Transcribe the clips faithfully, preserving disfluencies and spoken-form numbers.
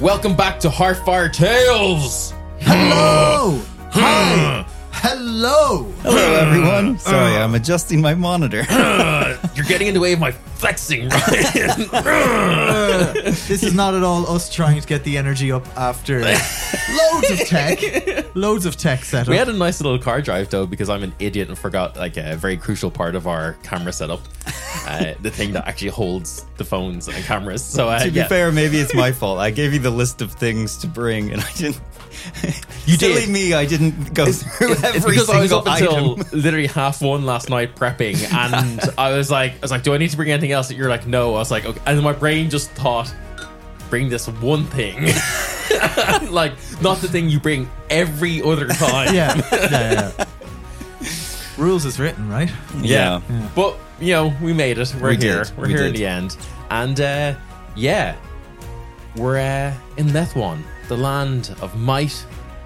Welcome back to Heartfire Tales. Hello. Hi. Hello. Hello, everyone. Sorry, I'm adjusting my monitor. You're getting in the way of my flexing, Ryan. This is not at all us trying to get the energy up after loads of tech, loads of tech setup. We had a nice little car drive though, because I'm an idiot and forgot like a very crucial part of our camera setup, uh, the thing that actually holds the phones and cameras. So uh, to be yeah. fair, maybe it's my fault. I gave you the list of things to bring, and I didn't. You Silly did. me, I didn't go through It's every because I was single up until item. literally half one last night prepping, and I was like, I was like, do I need to bring anything else? You're like, no. I was like, okay, and then my brain just thought, bring this one thing, like not the thing you bring every other time. yeah, yeah, yeah. Rules is written, right? Yeah. Yeah. But, you know, we made it. We're We here. did. We're We here in did. the end. And, uh, yeah, we're uh, in Lethwan, the land of might,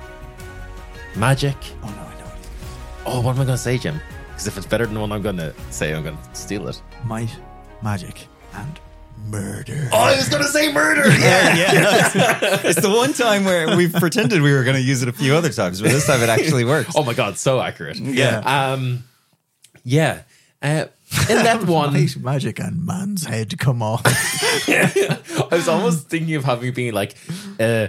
magic. Oh no, I know. Oh, what am I going to say, Jim? Because if it's better than the one I'm going to say, I'm going to steal it. Might, magic, and murder. Oh, I was going to say murder! Yeah, yeah. It's the one time where we pretended we were going to use it a few other times, but this time it actually works. Oh my God, so accurate. Yeah. Um, yeah. Uh, in that one, Might, magic, and man's head come off. I was almost thinking of having been like uh,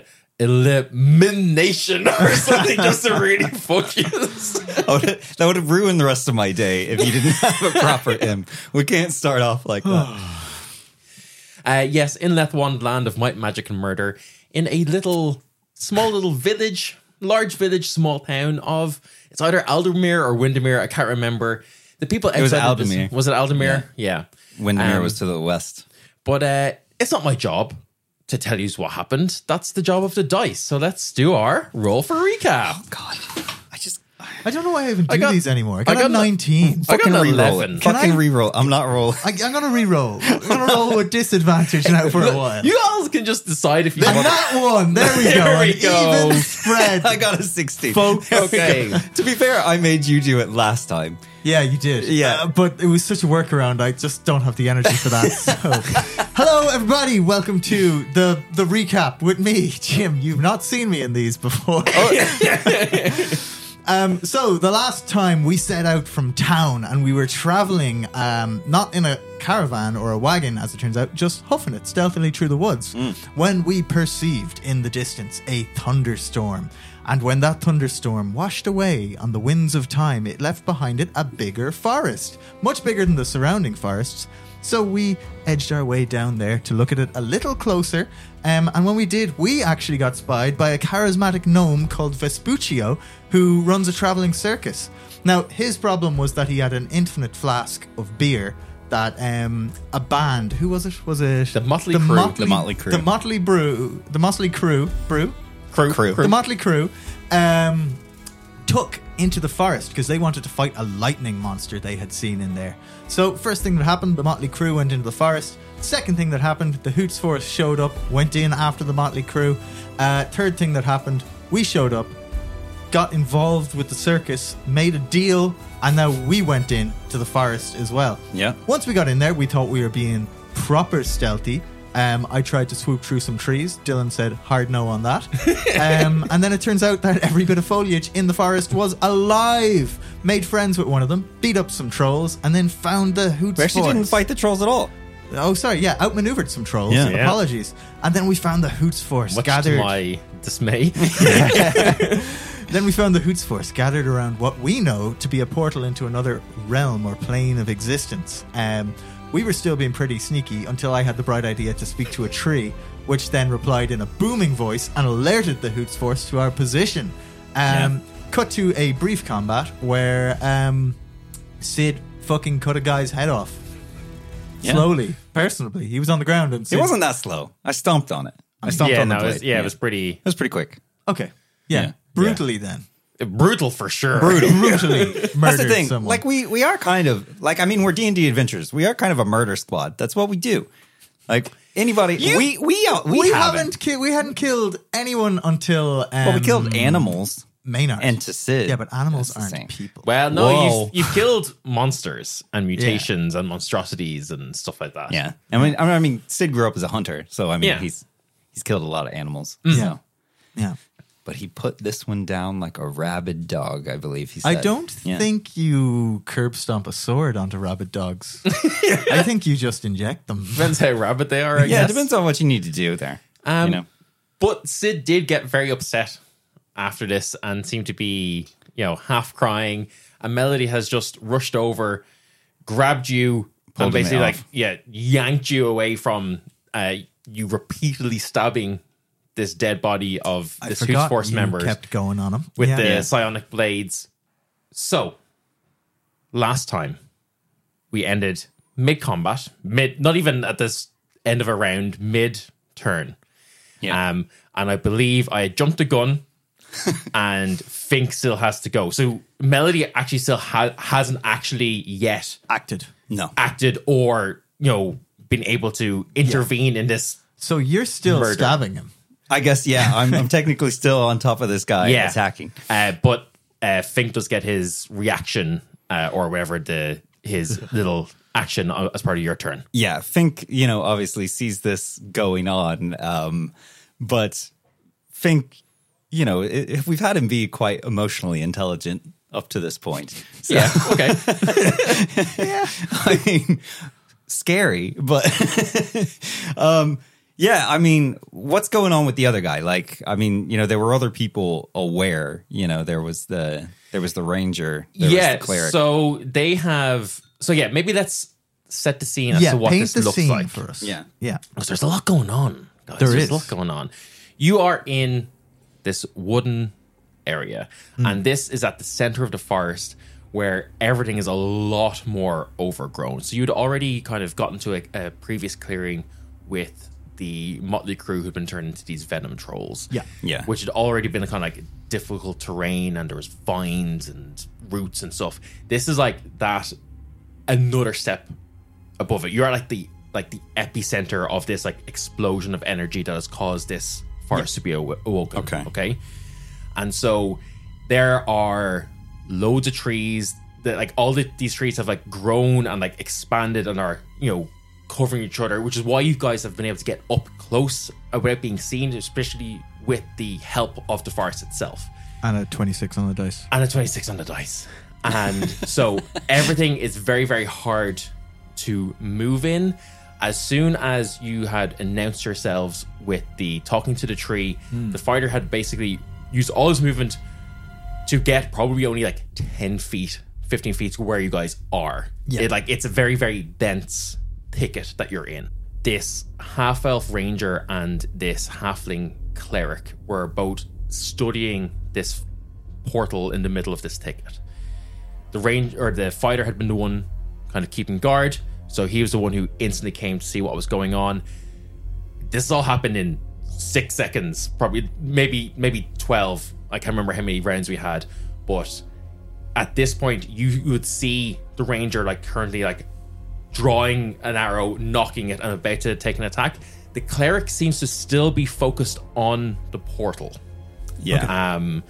elimination or something just to really fuck you. I would've- that would have ruined the rest of my day if you didn't have a proper M. We can't start off like that. Uh, yes, in Lethwan, land of might, magic, and murder, in a little, small little village, large village, small town of, it's either Aldermere or Windermere, I can't remember. The people outside was of this- Aldermere. Was it Aldermere? Yeah. Windermere Um, was to the west. But uh, it's not my job to tell you what happened. That's the job of the dice. So let's do our roll for recap. God, I just I don't know why I even do I got- these anymore. I got, I got a nineteen. I got fucking an re-roll eleven. it. Can Fucking I- re-roll. I'm not rolling. I, I'm gonna re-roll. I'm gonna roll with disadvantage now for a while. You all can just decide if you And want. that one, there we There go. we An go. Even spread. I got a sixty. Folks. Okay. To be fair, I made you do it last time. Yeah, you did. Yeah. Uh, but it was such a workaround. I just don't have the energy for that. So, hello, everybody. Welcome to the the recap with me, Jim. You've not seen me in these before. um, so the last time we set out from town and we were traveling, um, not in a caravan or a wagon, as it turns out, just huffing it stealthily through the woods, when we perceived in the distance a thunderstorm. And when that thunderstorm washed away on the winds of time, it left behind it a bigger forest, much bigger than the surrounding forests. So we edged our way down there to look at it a little closer. Um, and when we did, we actually got spied by a charismatic gnome called Vespuccio, who runs a traveling circus. Now, his problem was that he had an infinite flask of beer that um, a band, who was it? Was it The Motley Crue. The Motley Crue. The Motley Brew. The Motley Crew. Brew? Crew. Crew. The Motley Crew um, took into the forest because they wanted to fight a lightning monster they had seen in there. So first thing that happened, the Motley Crew went into the forest. Second thing that happened, the Hoots Force showed up, went in after the Motley Crew. Uh, third thing that happened, we showed up, got involved with the circus, made a deal, and now we went in to the forest as well. Yeah. Once we got in there, we thought we were being proper stealthy. Um, I tried to swoop through some trees. Dylan said hard no on that. Um, and then it turns out that every bit of foliage in the forest was alive. Made friends with one of them, beat up some trolls, and then found the Hoots We actually Force. didn't fight the trolls at all. Oh, sorry. Yeah, outmaneuvered some trolls. Yeah. Yeah. Apologies. And then we found the Hoots Force Much gathered. to my dismay. Then we found the Hoots Force gathered around what we know to be a portal into another realm or plane of existence. Um, we were still being pretty sneaky until I had the bright idea to speak to a tree, which then replied in a booming voice and alerted the Hoots Force to our position. Um, Cut to a brief combat where um, Sid fucking cut a guy's head off. Yeah. Slowly, personally. He was on the ground and It Sid... wasn't that slow. I stomped on it. I stomped yeah, on the no, it blade. was, yeah, it was pretty It was pretty quick. Okay. Yeah. Yeah. Brutally then. brutal for sure. Brutal. Brutally murdered That's the thing. someone. Like we we are kind of like I mean we're D and D adventurers. We are kind of a murder squad. That's what we do. Like anybody, You- we we uh, we, we haven't. haven't ki- we hadn't killed anyone until um, Well, we killed animals Maynard and to Sid. yeah, but animals That's the aren't same. people. Well, no, Whoa. you've, you've killed monsters and mutations and monstrosities and stuff like that. Yeah, I mean, I mean, I mean, Sid grew up as a hunter, so I mean, Yeah. he's he's killed a lot of animals. Yeah. So. Yeah. But he put this one down like a rabid dog, I believe he said. I don't Yeah. think you curb stomp a sword onto rabid dogs. I think you just inject them. Depends how rabid they are, I Yeah, guess. it depends on what you need to do there. Um, you know? But Sid did get very upset after this and seemed to be, you know, half crying. And Melody has just rushed over, grabbed you, Pulled and me basically, like, off. yeah, yanked you away from uh, you repeatedly stabbing this dead body of I this Who's forgot Force you member kept going on him. with yeah. the Yeah. psionic blades. So, last time we ended mid combat, mid, not even at this end of a round, mid turn. Yeah. Um, and I believe I had jumped the gun, and Fink still has to go. So Melody actually still ha- hasn't actually yet acted. No. acted or, you know, been able to intervene in this. So you're still Murder. stabbing him. I guess, yeah, I'm, I'm technically still on top of this guy Yeah. attacking. Uh, but uh, Fink does get his reaction uh, or whatever the his little action as part of your turn. Yeah, Fink, you know, obviously sees this going on. Um, but Fink, you know, i if we've had him be quite emotionally intelligent up to this point. So, Yeah. Okay. I mean, scary, but um, yeah, I mean, what's going on with the other guy? Like, I mean, you know, there were other people aware. You know, there was the there was the ranger, there yeah. was the cleric. So they have. So yeah, maybe let's set the scene as Yeah, to what paint this the looks scene like. for us. Yeah. Yeah. Because there's a lot going on. Guys. There there's is. a lot going on. You are in this wooden area, Hmm. and this is at the center of the forest where everything is a lot more overgrown. So you'd already kind of gotten to a, a previous clearing with the motley crew who'd been turned into these venom trolls. Yeah. Yeah. Which had already been a kind of like difficult terrain, and there was vines and roots and stuff. This is like that another step above it. You're like the like the epicenter of this like explosion of energy that has caused this forest to be aw- awoken. Okay. Okay. And so there are loads of trees that like all the, these trees have like grown and like expanded and are, you know, covering each other, which is why you guys have been able to get up close without being seen, especially with the help of the forest itself. And a twenty-six on the dice. And a twenty-six on the dice. And so everything is very, very hard to move in. As soon as you had announced yourselves with the talking to the tree, the fighter had basically used all his movement to get probably only like ten feet, fifteen feet to where you guys are. Yeah. It, like it's a very, very dense thicket that you're in. This half-elf ranger and this halfling cleric were both studying this portal in the middle of this thicket. The range or the fighter had been the one kind of keeping guard, so he was the one who instantly came to see what was going on. This all happened in six seconds, probably maybe maybe twelve. I can't remember how many rounds we had, but at this point you, you would see the ranger like currently like drawing an arrow, knocking it, and about to take an attack. The cleric seems to still be focused on the portal. Yeah. Um,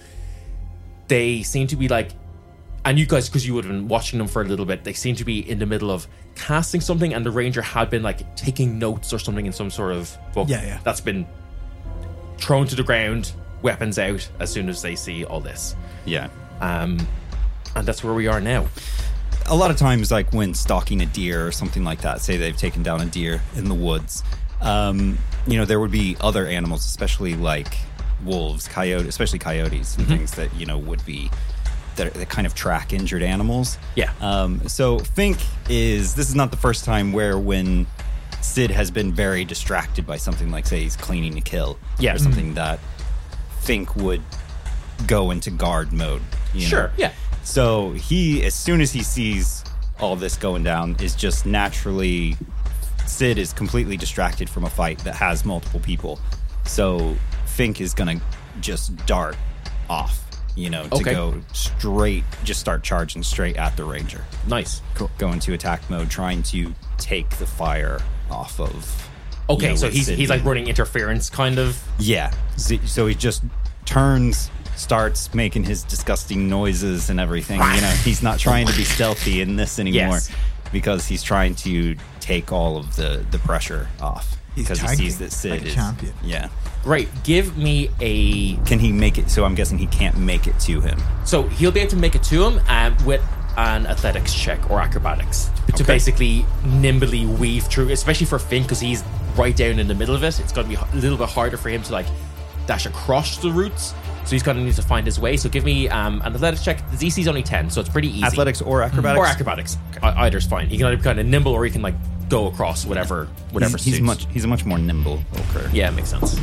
they seem to be like, and you guys, because you would have been watching them for a little bit, they seem to be in the middle of casting something, and the ranger had been like taking notes or something in some sort of book. Yeah, yeah. That's been thrown to the ground, weapons out as soon as they see all this. Yeah. Um, and that's where we are now. A lot of times, like when stalking a deer or something like that, say they've taken down a deer in the woods, um, you know, there would be other animals, especially like wolves, coyote, especially coyotes and things that, you know, would be that, that kind of track injured animals. Yeah. Um, so Fink is, this is not the first time where when Sid has been very distracted by something like, say, he's cleaning a kill. Yeah. Or something that Fink would go into guard mode. You know? Sure, yeah. So he, as soon as he sees all this going down, is just naturally, Sid is completely distracted from a fight that has multiple people. So Fink is going to just dart off, you know, to Okay. go straight, just start charging straight at the ranger. Nice. Cool. Go into attack mode, trying to take the fire off of. Okay, you know, so with he's Sid he's like being- running interference, kind of. Yeah. Z- So he just turns, starts making his disgusting noises and everything. You know, he's not trying to be stealthy in this anymore Yes. because he's trying to take all of the, the pressure off. He's because he tanky, sees that Sid like a is champion. Yeah. Great. Give me a. Can he make it? So I'm guessing he can't make it to him. So he'll be able to make it to him um, with an athletics check or acrobatics to Okay. basically nimbly weave through, especially for Finn because he's right down in the middle of it. It's going to be a little bit harder for him to like dash across the roots. So he's going to need to find his way. So give me um, an athletics check. The D C is only ten, so it's pretty easy. Athletics or acrobatics? Or acrobatics. I- Either's fine. He can either be kind of nimble or he can like go across whatever whatever He's, he's suits. much. He's a much more nimble Ulker. Yeah, it makes sense.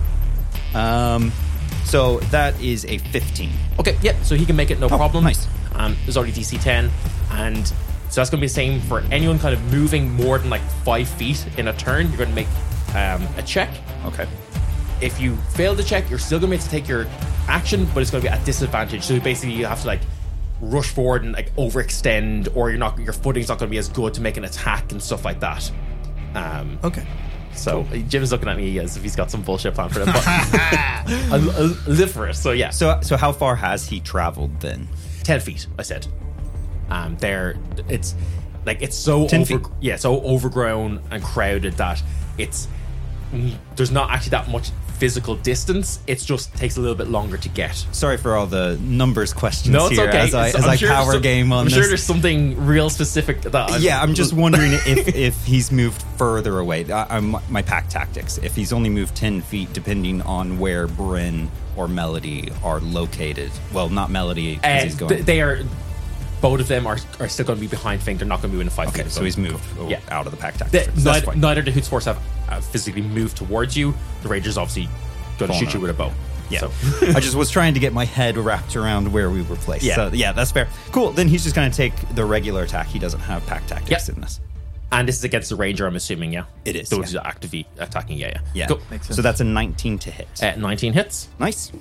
Um. So that is a fifteen. Okay, yeah, so he can make it no problem. nice. Um, there's already D C ten, and so that's going to be the same for anyone kind of moving more than like five feet in a turn. You're going to make um, a check. Okay. If you fail the check, you're still going to be able to take your action, but it's going to be at disadvantage. So basically, you have to like rush forward and like overextend, or you're not your footing's not going to be as good to make an attack and stuff like that. Um, Okay. so Jim's looking at me as if he's got some bullshit plan for them, but I'll, I'll live for it. So yeah, So so how far has he traveled then? ten feet, I said. Um, there, it's like it's so ten over, feet. yeah, so overgrown and crowded that it's mm, there's not actually that much physical distance. It just takes a little bit longer to get. Sorry for all the numbers questions No, it's here okay. as I, It's- as I'm I sure there's power some- game on I'm this. sure there's something real specific that. I'm, Yeah, I'm just wondering if, if he's moved further away. I, I'm, my pack tactics. If he's only moved ten feet, depending on where Bryn or Melody are located. Well, not Melody, because Uh, he's going. th- they are. Both of them are, are still going to be behind Fink. They're not going to be within five okay, feet. so he's moved Yeah. out of the pack The, tactics. So that's neither, fine. neither the Hoots Force have uh, physically moved towards you. The Rangers obviously going to Falling shoot you out. with a bow. Yeah, So. I just was trying to get my head wrapped around where we were placed. Yeah. So, yeah, that's fair. Cool. Then he's just going to take the regular attack. He doesn't have pack tactics Yep. in this. And this is against the Ranger, I'm assuming, yeah? It is, Those yeah. are actively attacking, yeah, yeah. Yeah. Cool. Makes So sense. that's a nineteen to hit. Uh, nineteen hits. Nice.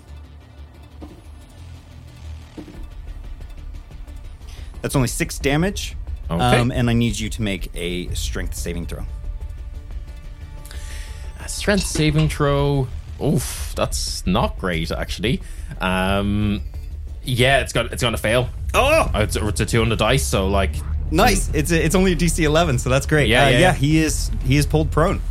That's only six damage. Okay. Um, and I need you to make a strength saving throw. Uh, strength saving throw. Oof, that's not great, actually. Um, yeah, it's got it's going to fail. Oh, Uh, It's, it's a two on the dice, so like, nice! It's a, it's only a D C eleven, so that's great. Yeah, Uh, yeah, yeah. He is he is pulled prone.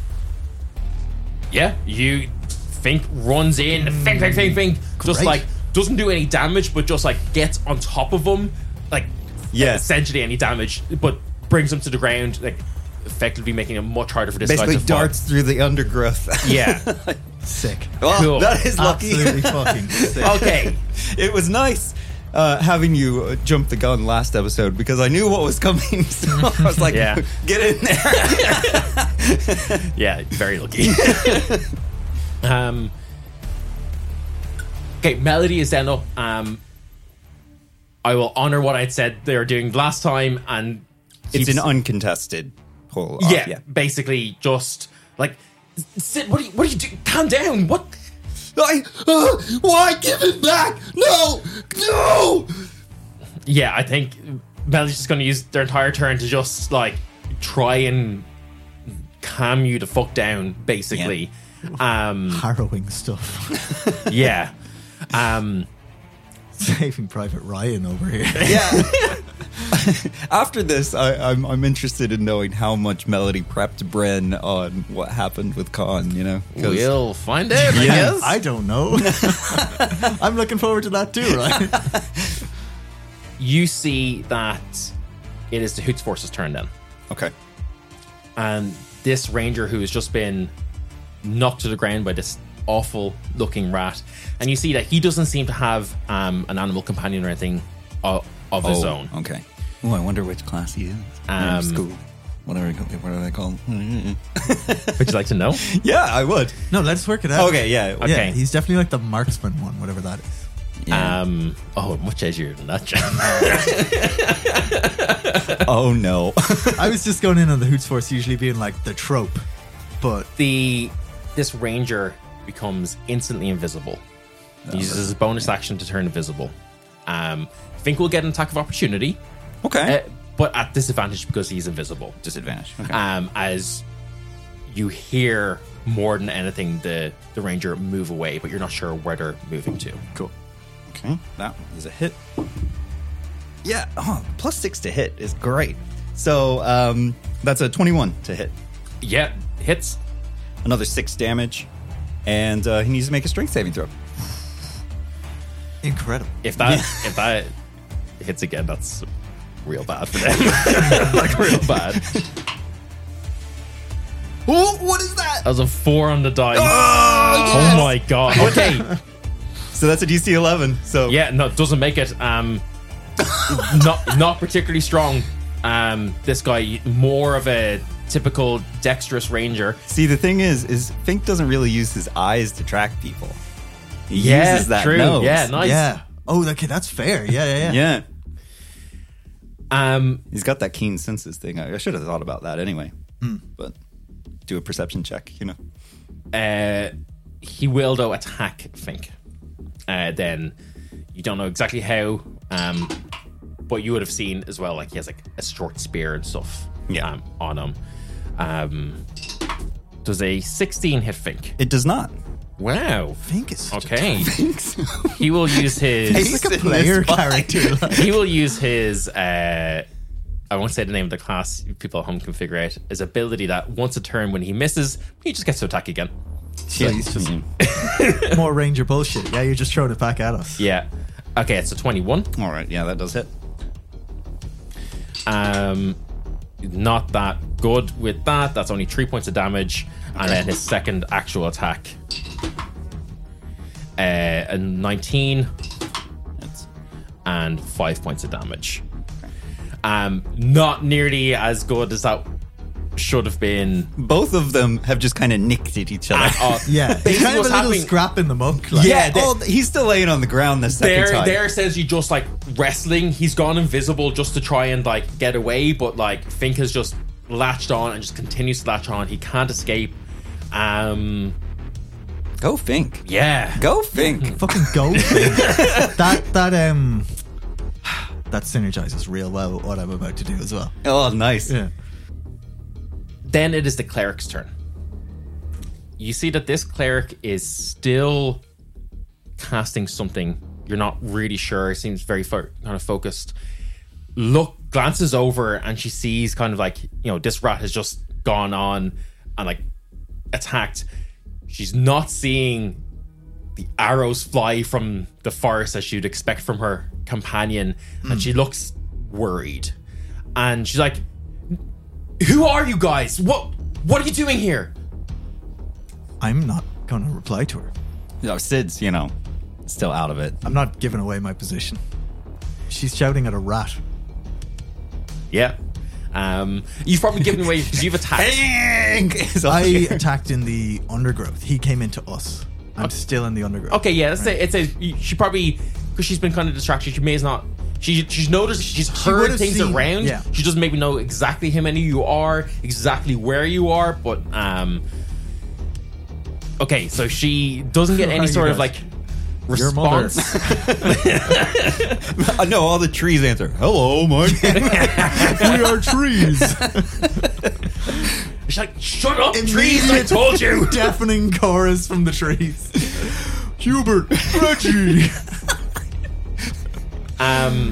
yeah, you Fink runs in, Fink, Fink, Fink, Fink, just Great. like doesn't do any damage, but just like gets on top of him, like Yeah. essentially any damage, but brings him to the ground, like effectively making it much harder for this Basically guy to fall. darts through the undergrowth. Yeah. Sick. Oh, Cool. that is lucky. Absolutely fucking sick. Okay. It was nice uh, having you uh, jump the gun last episode because I knew what was coming. So I was like, Yeah. get in there. Yeah, very lucky. um. Okay, Melody is then up. Um, I will honor what I'd said they were doing last time, and It's keeps- an uncontested pull off. yeah, Yeah. basically just like, Sid, what are you, what are you doing? Calm down. What? I, uh, why give it back? No, no. Yeah, I think Melody's just going to use their entire turn to just like try and calm you the fuck down, basically. Um, Harrowing stuff. yeah. Um, Saving Private Ryan over here. Yeah. After this, I, I'm I'm interested in knowing how much Melody prepped Bren on what happened with Khan. You know, 'Cause- we'll find out, I Yeah. guess. I don't know. I'm looking forward to that too, right? You see that it is the Hoots Force's turn then. okay. And this ranger who has just been knocked to the ground by this awful looking rat, and you see that he doesn't seem to have um, an animal companion or anything of, of his Oh, own. Okay. Oh, I wonder which class he is. Um, Or school. Whatever. What are they called? Would you like to know? Yeah, I would. No, let's work it out. Okay. Yeah. Okay. Yeah, he's definitely like the marksman one, whatever that is. Yeah. Um, oh, much edgier than that, John. Oh no. I was just going in on the Hoots Force usually being like the trope, but the this ranger becomes instantly invisible. He uses his bonus action to turn invisible. Um, Fink will get an attack of opportunity, Okay. uh, but at disadvantage because he's invisible. Disadvantage. Okay. Um, as you hear more than anything the the ranger move away, but you're not sure where they're moving to. cool. Okay, that is a hit. Yeah, oh, plus six to hit is great. So um, that's a twenty-one to hit. Yeah, hits. another six damage, and uh, he needs to make a strength saving throw. Incredible. If that if that hits again, that's real bad for them. Like real bad. Oh, what is that? That was a four on the die. Oh, Oh my god. Okay. So that's a D C eleven. So Yeah, no, it doesn't make it. Um, not not particularly strong. Um, this guy more of a typical dexterous ranger. See, the thing is, is Fink doesn't really use his eyes to track people. He Yeah, uses that true. nose. Yeah, nice. Yeah. Oh, okay, that's fair. Yeah, yeah, yeah. Yeah. Um, He's got that keen senses thing. I, I should have thought about that anyway. But do a perception check, you know. uh, he will though attack Fink. Uh, then you don't know exactly how. Um, but you would have seen as well, like he has like a short spear and stuff. Yeah. Um, on him. Um, does a sixteen hit Fink? It does not. Wow. Fink is such a Okay. Fink's He will use his. He's like a player character. Like. He will use his. Uh, I won't say the name of the class. People at home can figure out his ability that once a turn, when he misses, he just gets to attack again. So he's just more ranger bullshit. Yeah, you're just throwing it back at us. Yeah. Okay, it's a twenty-one. All right, yeah, that does hit. Um, not that good with that. That's only three points of damage, and then his second actual attack, uh, a nineteen, That's, and five points of damage. Um, not nearly as good as that should have been. both of them have just kind of nicked at each other. Uh, Yeah, basically it's kind of a what's little happening- scrap in the muck. Like. Yeah, they- oh, he's still laying on the ground the second They're, time. they're essentially just like wrestling. He's gone invisible just to try and like get away, but like Fink has just latched on and just continues to latch on. He can't escape. Um, Go Fink. yeah. Go Fink. Fucking go. Fink. that that um that synergizes real well with what I'm about to do as well. Oh, nice. Yeah. Then it is the cleric's turn. You see that this cleric is still casting something. You're not really sure. It seems very fo- kind of focused. Look, glances over and she sees kind of like, you know, this rat has just gone on and like attacked. She's not seeing the arrows fly from the forest as you'd expect from her companion, and she looks worried. And she's like, "Who are you guys? What what are you doing here?" I'm not going to reply to her. No, Sid's, you know, still out of it. I'm not giving away my position. She's shouting at a rat. Yeah. Um, you've probably given away because you've attacked. Is all I you- attacked in the undergrowth. He came into us. I'm still in the undergrowth. Okay, yeah, let's say it's a she probably because she's been kind of distracted. She may has not. She she's noticed. She's She heard would've things seen- around. yeah. She doesn't maybe know exactly how many you are, exactly where you are, but um. Okay, so she doesn't get Who any are you sort of guys? like Your mother. response. I know all the trees answer. Hello, Mike. We are trees. She's like, "Shut up, trees! I told you." Deafening chorus from the trees. Hubert, Reggie. Um,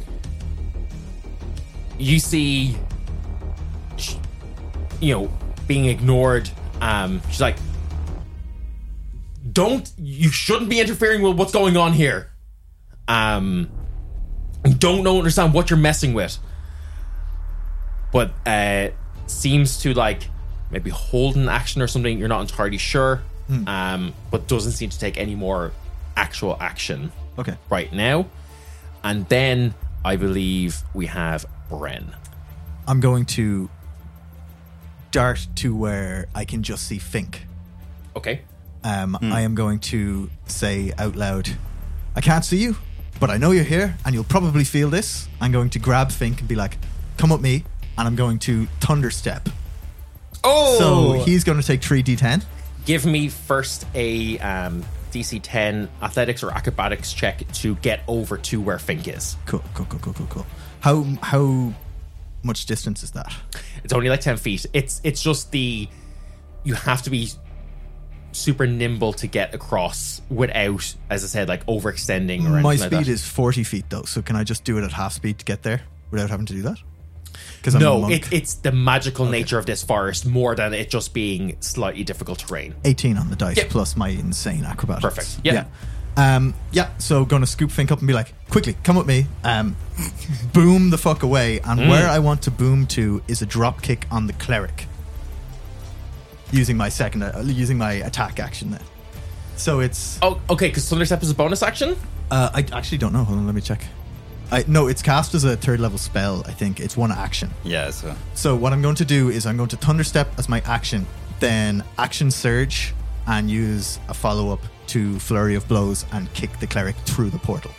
you see, sh- you know, being ignored. Um, she's like, "Don't! You shouldn't be interfering with what's going on here. Um, don't know understand what you're messing with." But uh, seems to like maybe hold an action or something. You're not entirely sure. Um, but doesn't seem to take any more actual action Okay. right now. And then I believe we have Bren. I'm going to dart to where I can just see Fink. Okay. Um, I am going to say out loud, I can't see you, but I know you're here, and you'll probably feel this. I'm going to grab Fink and be like, come with me, and I'm going to thunder step. Oh, So he's going to take three d ten. Give me first a um, D C ten athletics or acrobatics check to get over to where Fink is. Cool, cool, cool, cool, cool, cool. How how much distance is that? It's only like ten feet. It's it's just the you have to be super nimble to get across without, as I said, like overextending or anything My like speed that. is forty feet though, so can I just do it at half speed to get there without having to do that? Because I'm a No, monk. it, it's the magical nature of this forest more than it just being slightly difficult terrain. eighteen on the dice Yep. plus my insane acrobatics. Perfect. Yep. Yeah. Um, yeah, so going to scoop Fink up and be like, quickly, come with me. Um, boom the fuck away. And Mm. where I want to boom to is a drop kick on the cleric. Using my second, uh, using my attack action then. So it's, Oh, okay, because Thunder Step is a bonus action? uh, I actually don't know. Hold on, let me check. I, no, it's cast as a third level spell, I think. It's one action. Yeah, so So what I'm going to do is I'm going to Thunder Step as my action, then Action Surge, and use a follow-up to Flurry of Blows and kick the cleric through the portal.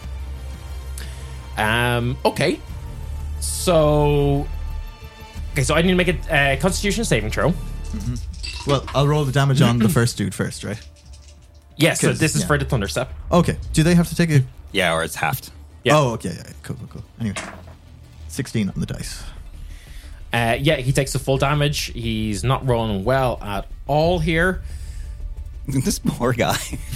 Um, okay. So... Okay, so I need to make a uh, Constitution saving throw. Well, I'll roll the damage on the first dude first, right? Yes, so 'Cause- this is yeah. for the Thunder Step. Okay. Do they have to take a... yeah, or it's halved. Yeah. Oh, okay. Yeah, yeah. Cool, cool, cool. Anyway. sixteen on the dice. Uh, yeah, he takes the full damage. He's not rolling well at all here. This poor guy.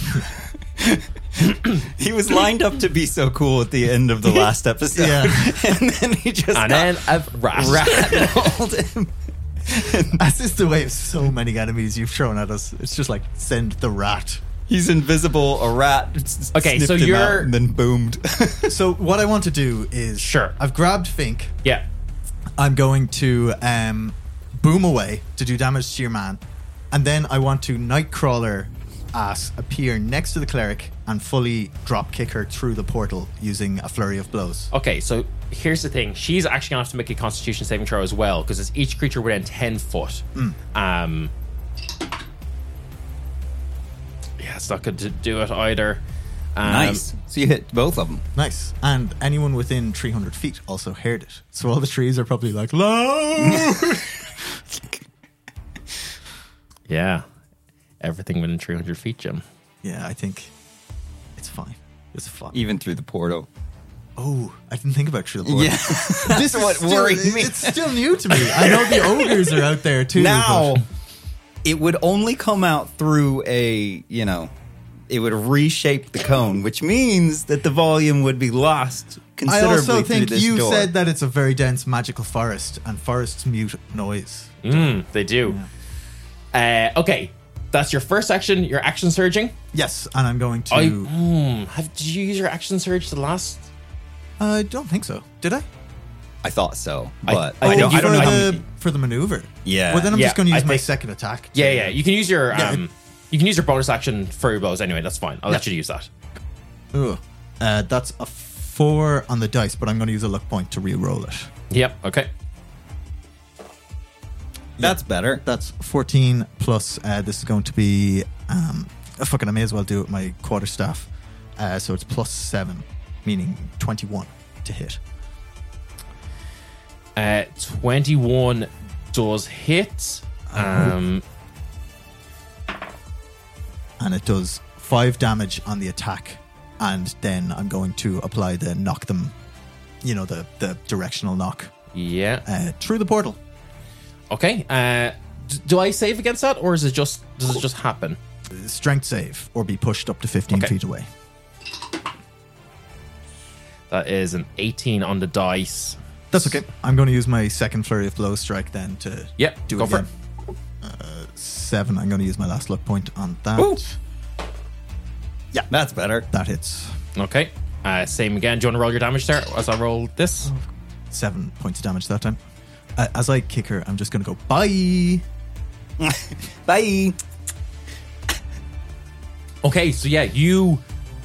He was lined up to be so cool at the end of the last episode. Yeah. And then he just And got then a rat. rattled him. As is the way of so many enemies you've thrown at us. It's just like, send the rat. He's invisible, a rat. s- Okay, sniffed so him you're- out and then boomed. So what I want to do is... Sure. I've grabbed Fink. Yeah. I'm going to um, boom away to do damage to your man, and then I want to Nightcrawler ass appear next to the cleric and fully drop kick her through the portal using a flurry of blows. Okay, so here's the thing. She's actually going to have to make a Constitution saving throw as well, because it's each creature within ten foot. Um, yeah, it's not good to do it either. Um, Nice. So you hit both of them. Nice. And anyone within three hundred feet also heard it. So all the trees are probably like, loud. Yeah. Everything within three hundred feet, Jim. Yeah, I think it's fine. It's fun. Even through the portal. Oh, I didn't think about through the portal. Yeah. This is what still, worried me. It's still new to me. I know the ogres are out there too. Now, but- it would only come out through a, you know, it would reshape the cone, which means that the volume would be lost I considerably also through think this you door. said that it's a very dense magical forest, and forests mute noise. Mm, they do. Uh, okay, that's your first action. Your action surging. Yes, and I'm going to. I I, mm, have. Did you use your action surge the last? I don't think so. Did I? I thought so, I- but I I, don't. think I don't for know how the many- for the maneuver. Yeah. Well, then I'm Yeah, just going to I use my think- second attack. to- Yeah, yeah. You can use your. Yeah, Um, you can use your bonus action flurry blows anyway. That's fine. I'll let Yeah. you use that. Ugh. Uh, that's a four on the dice, but I'm going to use a luck point to re-roll it. Yep. Okay. That's better. That's fourteen plus. Uh, this is going to be. Um, oh, fucking, I may as well do it with my quarterstaff. Uh, so it's plus seven, meaning twenty-one to hit. Uh, twenty-one does hit. Um, And it does five damage on the attack, and then I'm going to apply the knock them, you know, the the directional knock yeah. uh, through the portal. Okay. Uh, d- do I save against that, or is it just does it just happen? Strength save or be pushed up to fifteen Okay. feet away. That is an eighteen on the dice. That's okay. I'm going to use my second flurry of blow strike then to Yep. do go it for again. Uh, seven. I'm going to use my last luck point on that. Ooh. Yeah, that's better. That hits it. Okay. Uh, same again. Do you want to roll your damage there as I roll this? seven points of damage that time. Uh, as I kick her, I'm just going to go bye. Bye. Okay, so yeah, you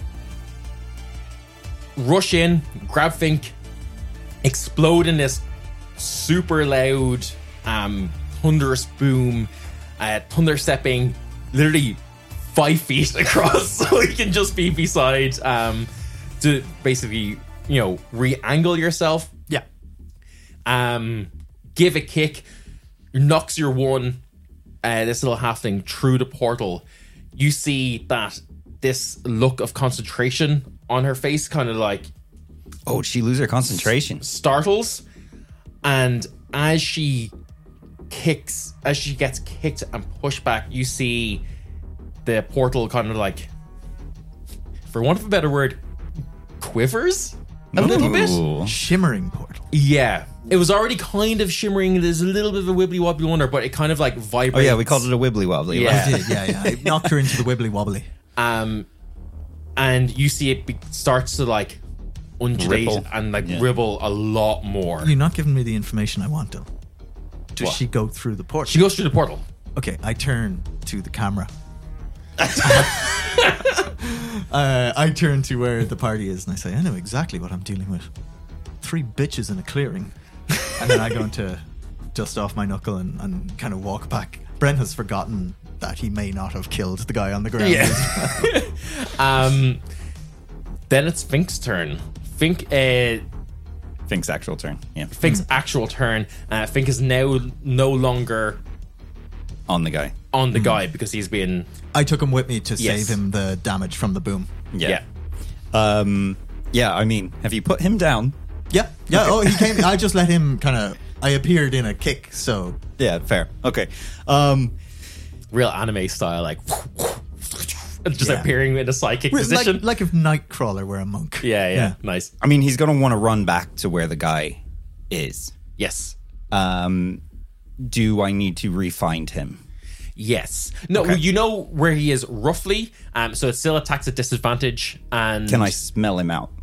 rush in, grab Fink, explode in this super loud, um, thunderous boom, uh, thunder stepping literally five feet across, so you can just be beside, um, to basically, you know, re-angle yourself. Yeah. Um, give a kick, knocks your one, uh, this little halfling through the portal. You see that this look of concentration on her face kind of like Oh, did she lose her concentration? startles, and as she kicks, as she gets kicked and pushed back, you see the portal kind of like, for want of a better word, quivers a little bit. Ooh. Shimmering portal. Yeah. It was already kind of shimmering. There's a little bit of a wibbly wobbly wonder, but it kind of like vibrates. Oh yeah, we called it a wibbly wobbly. Yeah. I did, yeah, yeah. I knocked her into the wibbly wobbly. Um, and you see it be- starts to like undulate Ripple. and like Yeah. ripple a lot more. You're not giving me the information I want, Dylan. Does What? she go through the portal? She goes through the portal. Okay, I turn to the camera. uh, I turn to where the party is and I say, I know exactly what I'm dealing with. Three bitches in a clearing. And then I go into dust off my knuckle and, and kind of walk back. Brent has forgotten that he may not have killed the guy on the ground. Yeah. um, then it's Fink's turn. Fink, uh, Fink's actual turn. Yeah. Fink's actual turn. Uh, Fink is now no longer On the guy. on the guy because he's been. I took him with me to Yes. save him the damage from the boom. Yeah. Um. Yeah. I mean, have you put him down? Yeah, yeah. Oh, he came. I just let him kind of. I appeared in a kick, so Yeah. Fair. Okay. Um. Real anime style, like just Yeah. appearing in a psychic like, position. like if Nightcrawler were a monk. yeah, yeah, nice. I mean, he's gonna want to run back to where the guy is. Yes, Um. Do I need to re-find him? yes. No, Okay. you know where he is roughly. Um, so it still attacks at disadvantage. And Can I smell him out?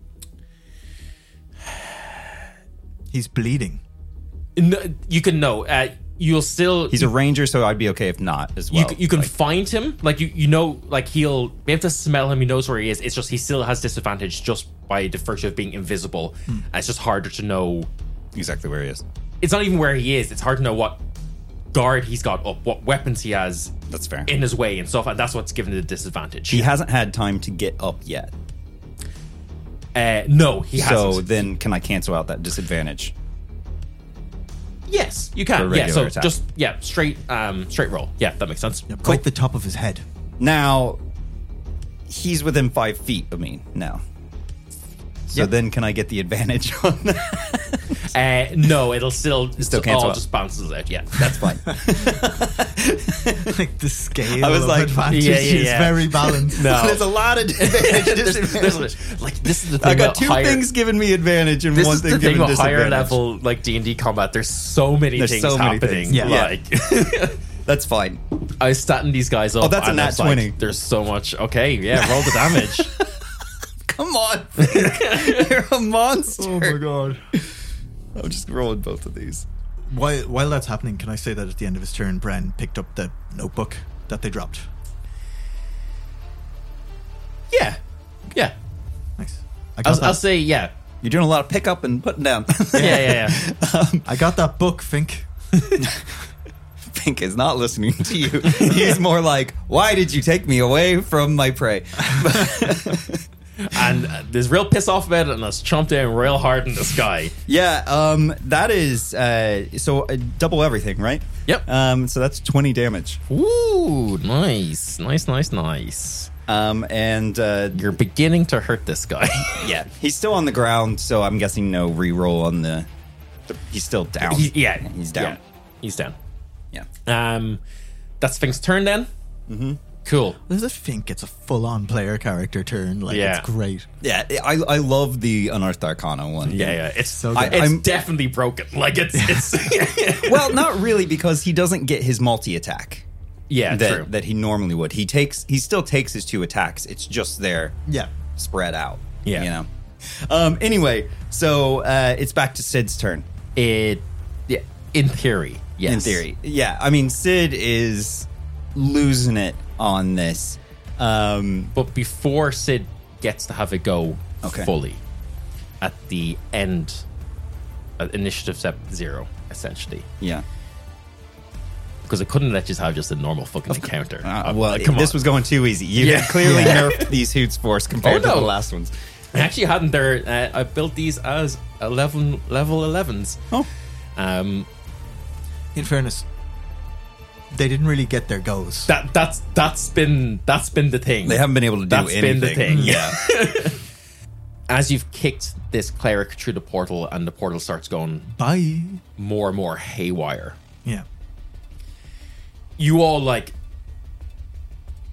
He's bleeding. No, you can know. Uh, you'll still. He's a ranger, so I'd be okay if not as well. You, c- you can Like, find him, like you, you know, like he'll be able to smell him. He knows where he is. It's just he still has disadvantage just by the virtue of being invisible. And it's just harder to know. exactly where he is. It's not even where he is. It's hard to know what guard he's got up, what weapons he has That's fair. in his way and stuff, and that's what's given the disadvantage. He hasn't had time to get up yet. Uh, no, he So hasn't. then, can I cancel out that disadvantage? Yes, you For can. Yeah, regular so attack. just yeah, straight, um, straight roll. Yeah, that makes sense. Yeah, Bite the top of his head. Now, he's within five feet of me now. So Yep. then, can I get the advantage on that? Uh, no, it'll still still all cancel out. just bounces out. Yeah, That's fine. Like the scale I was of like, advantage yeah, yeah, is yeah. very balanced. No. There's a lot of There's- advantages. there's- like this is the thing. I got about two higher, things giving me advantage and This one is thing the thing giving about higher disadvantage. level like D and D combat. There's so many There's things so many happening. things. Yeah. Like That's fine. I was statting these guys up. Oh, that's a and nat I was like, twenty. There's so much. Okay, yeah, roll the damage. Come on. You're a monster. Oh my god. I'm just rolling both of these. While, while that's happening, can I say that at the end of his turn, Bren picked up the notebook that they dropped? yeah, yeah. Nice. I got, I'll, that, I'll say yeah. You're doing a lot of pickup and putting down. Yeah, yeah, yeah. I got that book, Fink. Fink is not listening to you. He's more like, why did you take me away from my prey? And uh, there's real piss off about it, and let's chomp down real hard in the sky. Yeah, um, that is, uh, so uh, double everything, right? Yep. Um, so that's twenty damage. Ooh, nice, nice, nice, nice. Um, and, uh, You're beginning to hurt this guy. yeah, he's still on the ground, so I'm guessing no reroll on the, the he's still down. He- yeah, He's down. yeah, he's down. Yeah. Um, that's Fink's turn then. Mm-hmm. Cool. There's a Fink gets a full-on player character turn. Like, Yeah. it's great. Yeah, I, I love the Unearthed Arcana one. Yeah, yeah. It's So so good. it's I'm- definitely broken. Like it's it's. Well, not really, because he doesn't get his multi-attack. yeah, that, true. that he normally would. He takes he still takes his two attacks. It's just they're Yeah. spread out. Yeah. You know. Um anyway, so uh it's back to Sid's turn. It, yeah, in theory, yes. In theory. Yeah. I mean, Sid is losing it on this. Um But before Sid gets to have a go Okay. fully, at the end, at initiative step zero, essentially, yeah. because I couldn't let you have just a normal fucking encounter. Uh, Uh, well, like, come this on. was going too easy. You Yeah. had clearly Yeah. nerfed these Hoots Force compared Oh, no. to the last ones. I actually hadn't there. Uh, I built these as eleven level elevens. Oh. Um, In fairness, they didn't really get their goes. that that's that's been that's been the thing. They haven't been able to do That's anything. been the thing. Yeah. As you've kicked this cleric through the portal, and the portal starts going Bye. more and more haywire. Yeah. You all like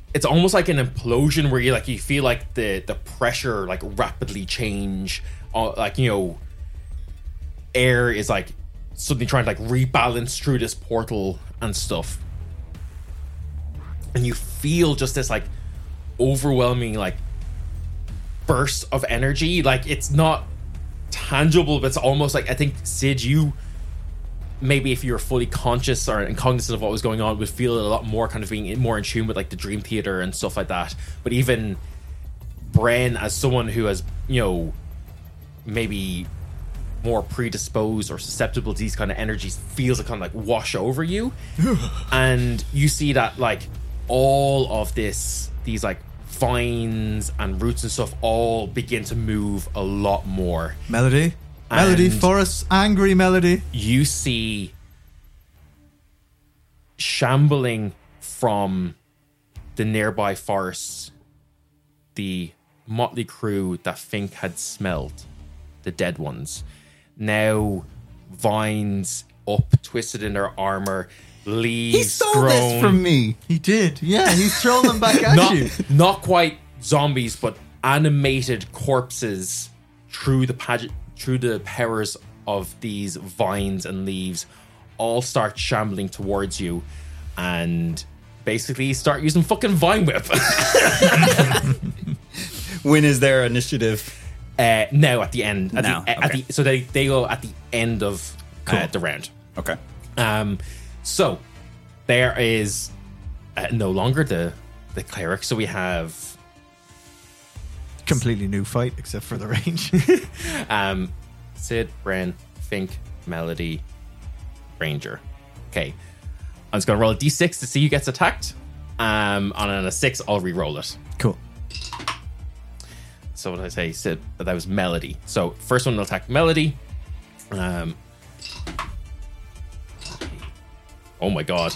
it's almost like an implosion where you like you feel like the the pressure like rapidly change, uh, like you know, air is like suddenly trying to like rebalance through this portal and stuff, and you feel just this like overwhelming like burst of energy. Like it's not tangible, but it's almost like, I think Sid, you maybe if you were fully conscious or cognizant of what was going on, would feel a lot more kind of being in, more in tune with like the dream theater and stuff like that. But even Bren, as someone who has, you know, maybe more predisposed or susceptible to these kind of energies, feels it kind of like wash over you. And you see that like all of this, these like vines and roots and stuff all begin to move a lot more. Melody? Melody, And Forrest, angry Melody. you see shambling from the nearby forests the motley crew that Fink had smelled, the dead ones. Now vines up, twisted in their armor, leaves He stole grown. this from me. He did. Yeah, he's throwing them back at not, you. not quite zombies, but animated corpses through the pageant, through the powers of these vines and leaves, all start shambling towards you, and basically start using fucking Vine Whip. When is their initiative? uh, now at the end, at Now, the, at okay. the, so they they go at the end of uh, the round. Okay. Um, so there is uh, no longer the the cleric. So we have Completely new fight, except for the range. um, Sid, Bren, Fink, Melody, Ranger. Okay, I'm just gonna roll a d six to see who gets attacked. Um, on a six, I'll re-roll it. Cool. So what did I say? Sid, that was Melody. So first one will attack Melody. Um. Oh my god.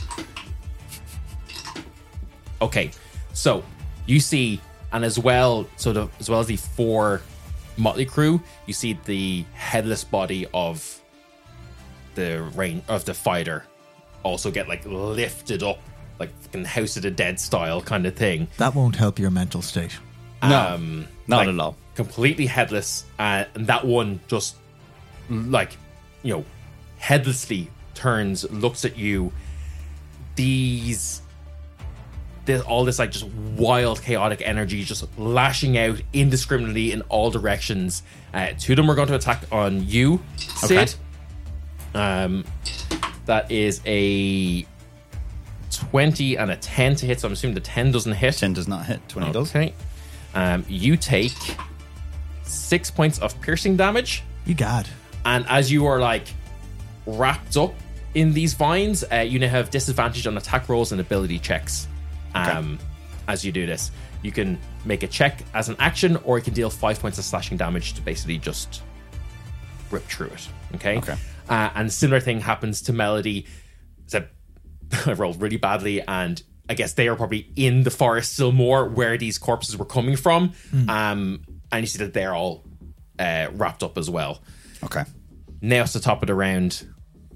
Okay, so you see, and as well, so the, as well as the four motley crew, you see the headless body of the rain of the fighter also get like lifted up, like fucking House of the Dead style kind of thing. That won't help your mental state. No, Um, not like, at all. Completely headless, uh, and that one just like, you know, headlessly turns, looks at you. These, there's all this like just wild, chaotic energy just lashing out indiscriminately in all directions. Uh, two of them are going to attack on you, Sid. Okay. Um, that is a twenty and a ten to hit. So I'm assuming the ten doesn't hit. ten does not hit. twenty does. Okay. Um, you take six points of piercing damage, You got. and as you are like wrapped up in these vines, uh, you now have disadvantage on attack rolls and ability checks. Um, as you do this, you can make a check as an action, or you can deal five points of slashing damage to basically just rip through it. Okay. Okay. Uh, and similar thing happens to Melody. So I rolled really badly, and I guess they are probably in the forest still more where these corpses were coming from. Um, and you see that they're all uh, wrapped up as well. Okay. Now it's the top of the round.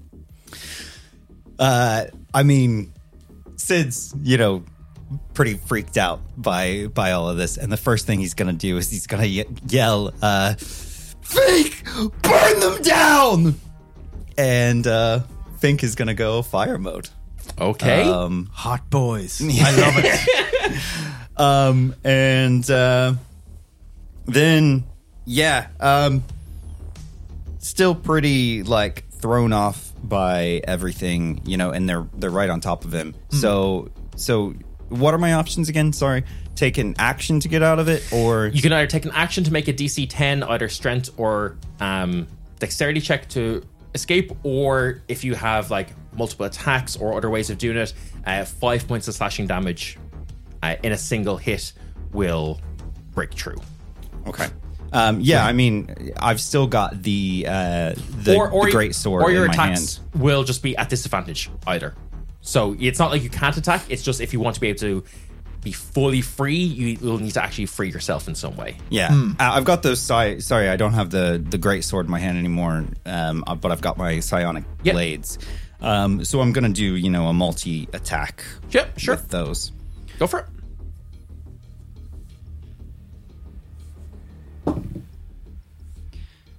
Uh, I mean, Sid's, you know, pretty freaked out by by all of this, and the first thing he's gonna do is he's gonna ye- yell, uh, "Fink, burn them down!" And uh, Fink is gonna go fire mode. Okay. Um, Hot boys. I love it. um, and uh, then, yeah, um, still pretty like thrown off by everything, you know, and they're they're right on top of him. Hmm. So, so what are my options again? Sorry, take an action to get out of it, or You can either take an action to make a D C ten, either strength or um, dexterity check to escape, or if you have like multiple attacks or other ways of doing it, uh, five points of slashing damage uh, in a single hit will break through. okay. Um, yeah, I mean, I've still got the uh, the, or, or the great sword or your in my attacks hand. will just be at disadvantage either. So it's not like you can't attack. It's just if you want to be able to be fully free, you will need to actually free yourself in some way. Yeah, I- I've got those. Sorry, sorry, I don't have the the great sword in my hand anymore. Um, uh, but I've got my psionic Yep. blades. Um, so I'm gonna do, you know, a multi attack. Yep, sure. With those. Go for it.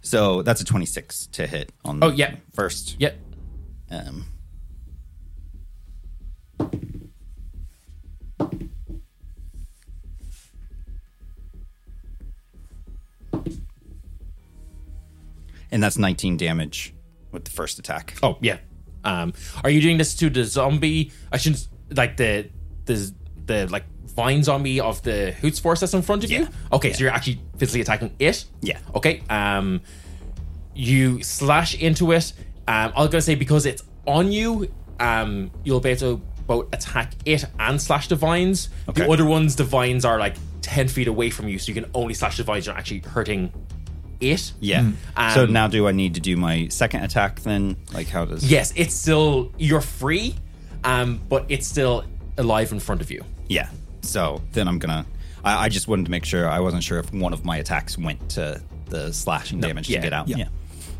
So that's a twenty-six to hit on Oh, yeah. first. Yep. Um, and that's nineteen damage with the first attack. Oh yeah. Um, are you doing this to the zombie? I shouldn't like the the the like vine zombie of the Hoots Force that's in front of Yeah. you. Okay, Yeah. so you're actually physically attacking it. Yeah. Okay. Um, you slash into it. Um, I was gonna say because it's on you. Um, you'll be able to both attack it and slash the vines. Okay. The other ones, the vines are like ten feet away from you, so you can only slash the vines. You're not actually hurting it. Yeah. so Um, now do I need to do my second attack then? Like how does... Yes, it's still you're free, um, but it's still alive in front of you. Yeah. So then I'm going to... I just wanted to make sure. I wasn't sure if one of my attacks went to the slashing damage yeah, to get out. yeah.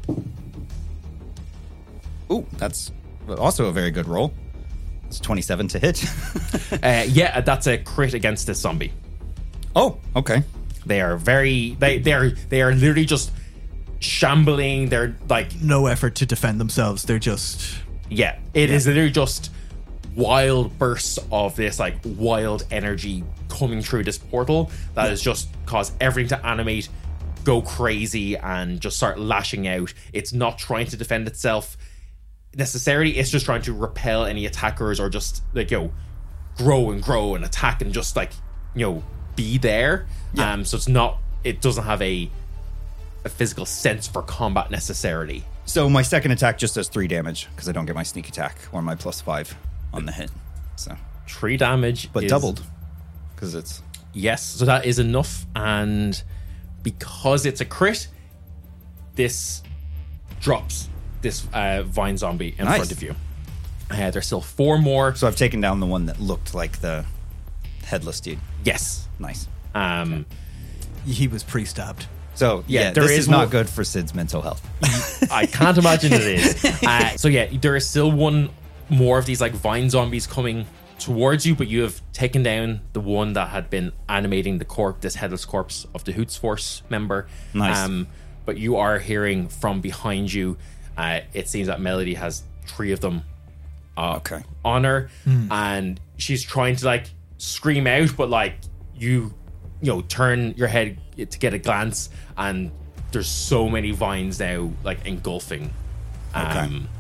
Ooh, that's also a very good roll. It's twenty-seven to hit. Uh, yeah, that's a crit against this zombie. Oh, okay. They are very they they are they are literally just shambling. They're like No effort to defend themselves. They're just yeah, it is literally just wild bursts of this like wild energy coming through this portal that has just caused everything to animate, go crazy, and just start lashing out. It's not trying to defend itself necessarily, it's just trying to repel any attackers or just like, you know, grow and grow and attack and just like, you know, be there. Yeah. Um, so it's not, it doesn't have a a physical sense for combat necessarily. So my second attack just does three damage because I don't get my sneak attack or my plus five on the hit. So, Three damage, but is- doubled because it's Yes, so that is enough, and because it's a crit, this drops this uh, vine zombie in Nice. front of you. Uh, there's still four more. so I've taken down the one that looked like the headless dude. Yes. Nice. Um, he was pre-stabbed. So yeah, Yeah, there this is is not more- good for Sid's mental health. I can't imagine it is. Uh, so yeah, there is still one more of these like vine zombies coming towards you, but you have taken down the one that had been animating the corpse, this headless corpse of the Hoots Force member. Nice. Um, but you are hearing from behind you. Uh, it seems that Melody has three of them uh, Okay. on her, and she's trying to like scream out, but like you, you know, turn your head to get a glance, and there's so many vines now, like engulfing. Okay. Um,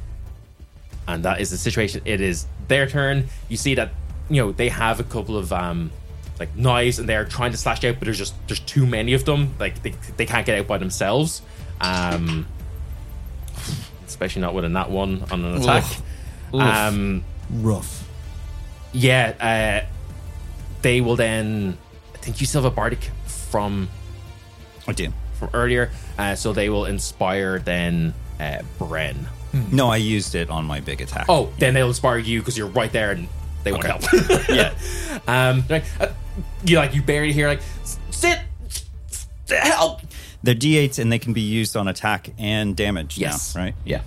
and that is the situation. It is their turn. You see that, you know, they have a couple of um, like knives, and they're trying to slash out, but there's just there's too many of them. Like they they can't get out by themselves. Um, especially not with a nat one on an attack. Oof. Um, Rough. yeah, uh, they will then. I think you still have a bardic from I do. from earlier, uh, so they will inspire then uh, Bren. No, I used it on my big attack. Oh, then they'll inspire you because you're right there and they want Okay. help. yeah. Um, like, uh, you like you barely hear like sit, help. They're D eights and they can be used on attack and damage Yes, now, right? Yeah.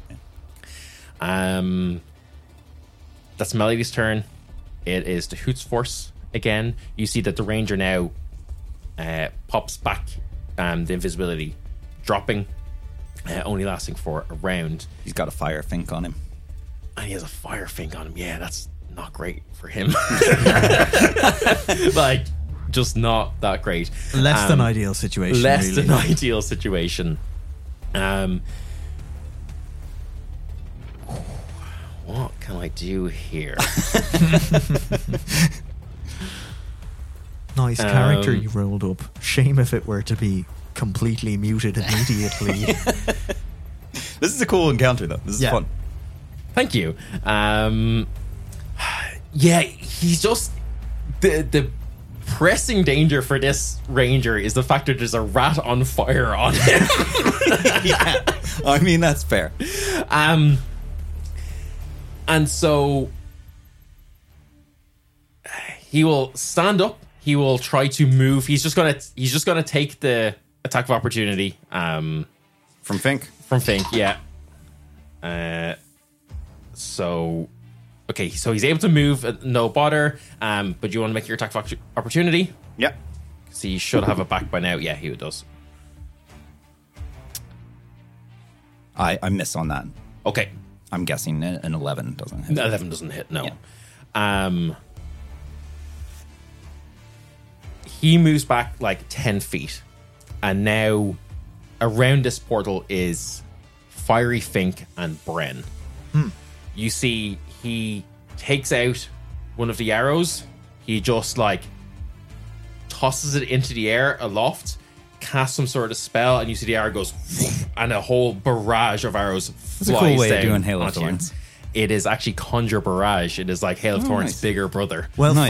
Um, that's Melody's turn. It is the Hoots Force again. You see that the Ranger now uh, pops back, um, the invisibility dropping, uh, only lasting for a round. He's got a fire fink on him. And he has a fire fink on him. Yeah, that's not great for him. Like, just not that great. Less Um, than ideal situation. Less really. than ideal situation. Um, what can I do here? Nice character Um, you rolled up. Shame if it were to be completely muted immediately. This is a cool encounter, though. This is Yeah. fun. Thank you. Um, yeah, he's just the the pressing danger for this ranger is the fact that there's a rat on fire on him. Yeah. I mean, that's fair. Um, and so he will stand up. He will try to move. He's just gonna. He's just gonna take the attack of opportunity. Um, From Fink. from Fink. Yeah. Uh. So, okay. So he's able to move. Uh, no bother. Um. But you want to make your attack of opportu- opportunity? Yep. So he should have it back by now. Yeah, he does. I, I miss on that. Okay. I'm guessing an eleven doesn't hit. eleven doesn't hit, no. Yeah. Um, he moves back like ten feet. And now around this portal is Fiery Fink and Bren. Hmm. You see he takes out one of the arrows. He just like tosses it into the air aloft, casts some sort of spell, and you see the arrow goes and a whole barrage of arrows That's a flies cool way down of doing Hail of onto you. Thorns. It is actually Conjure Barrage. It is like Hail of Oh, Thorns' nice. bigger brother. Well, Nice.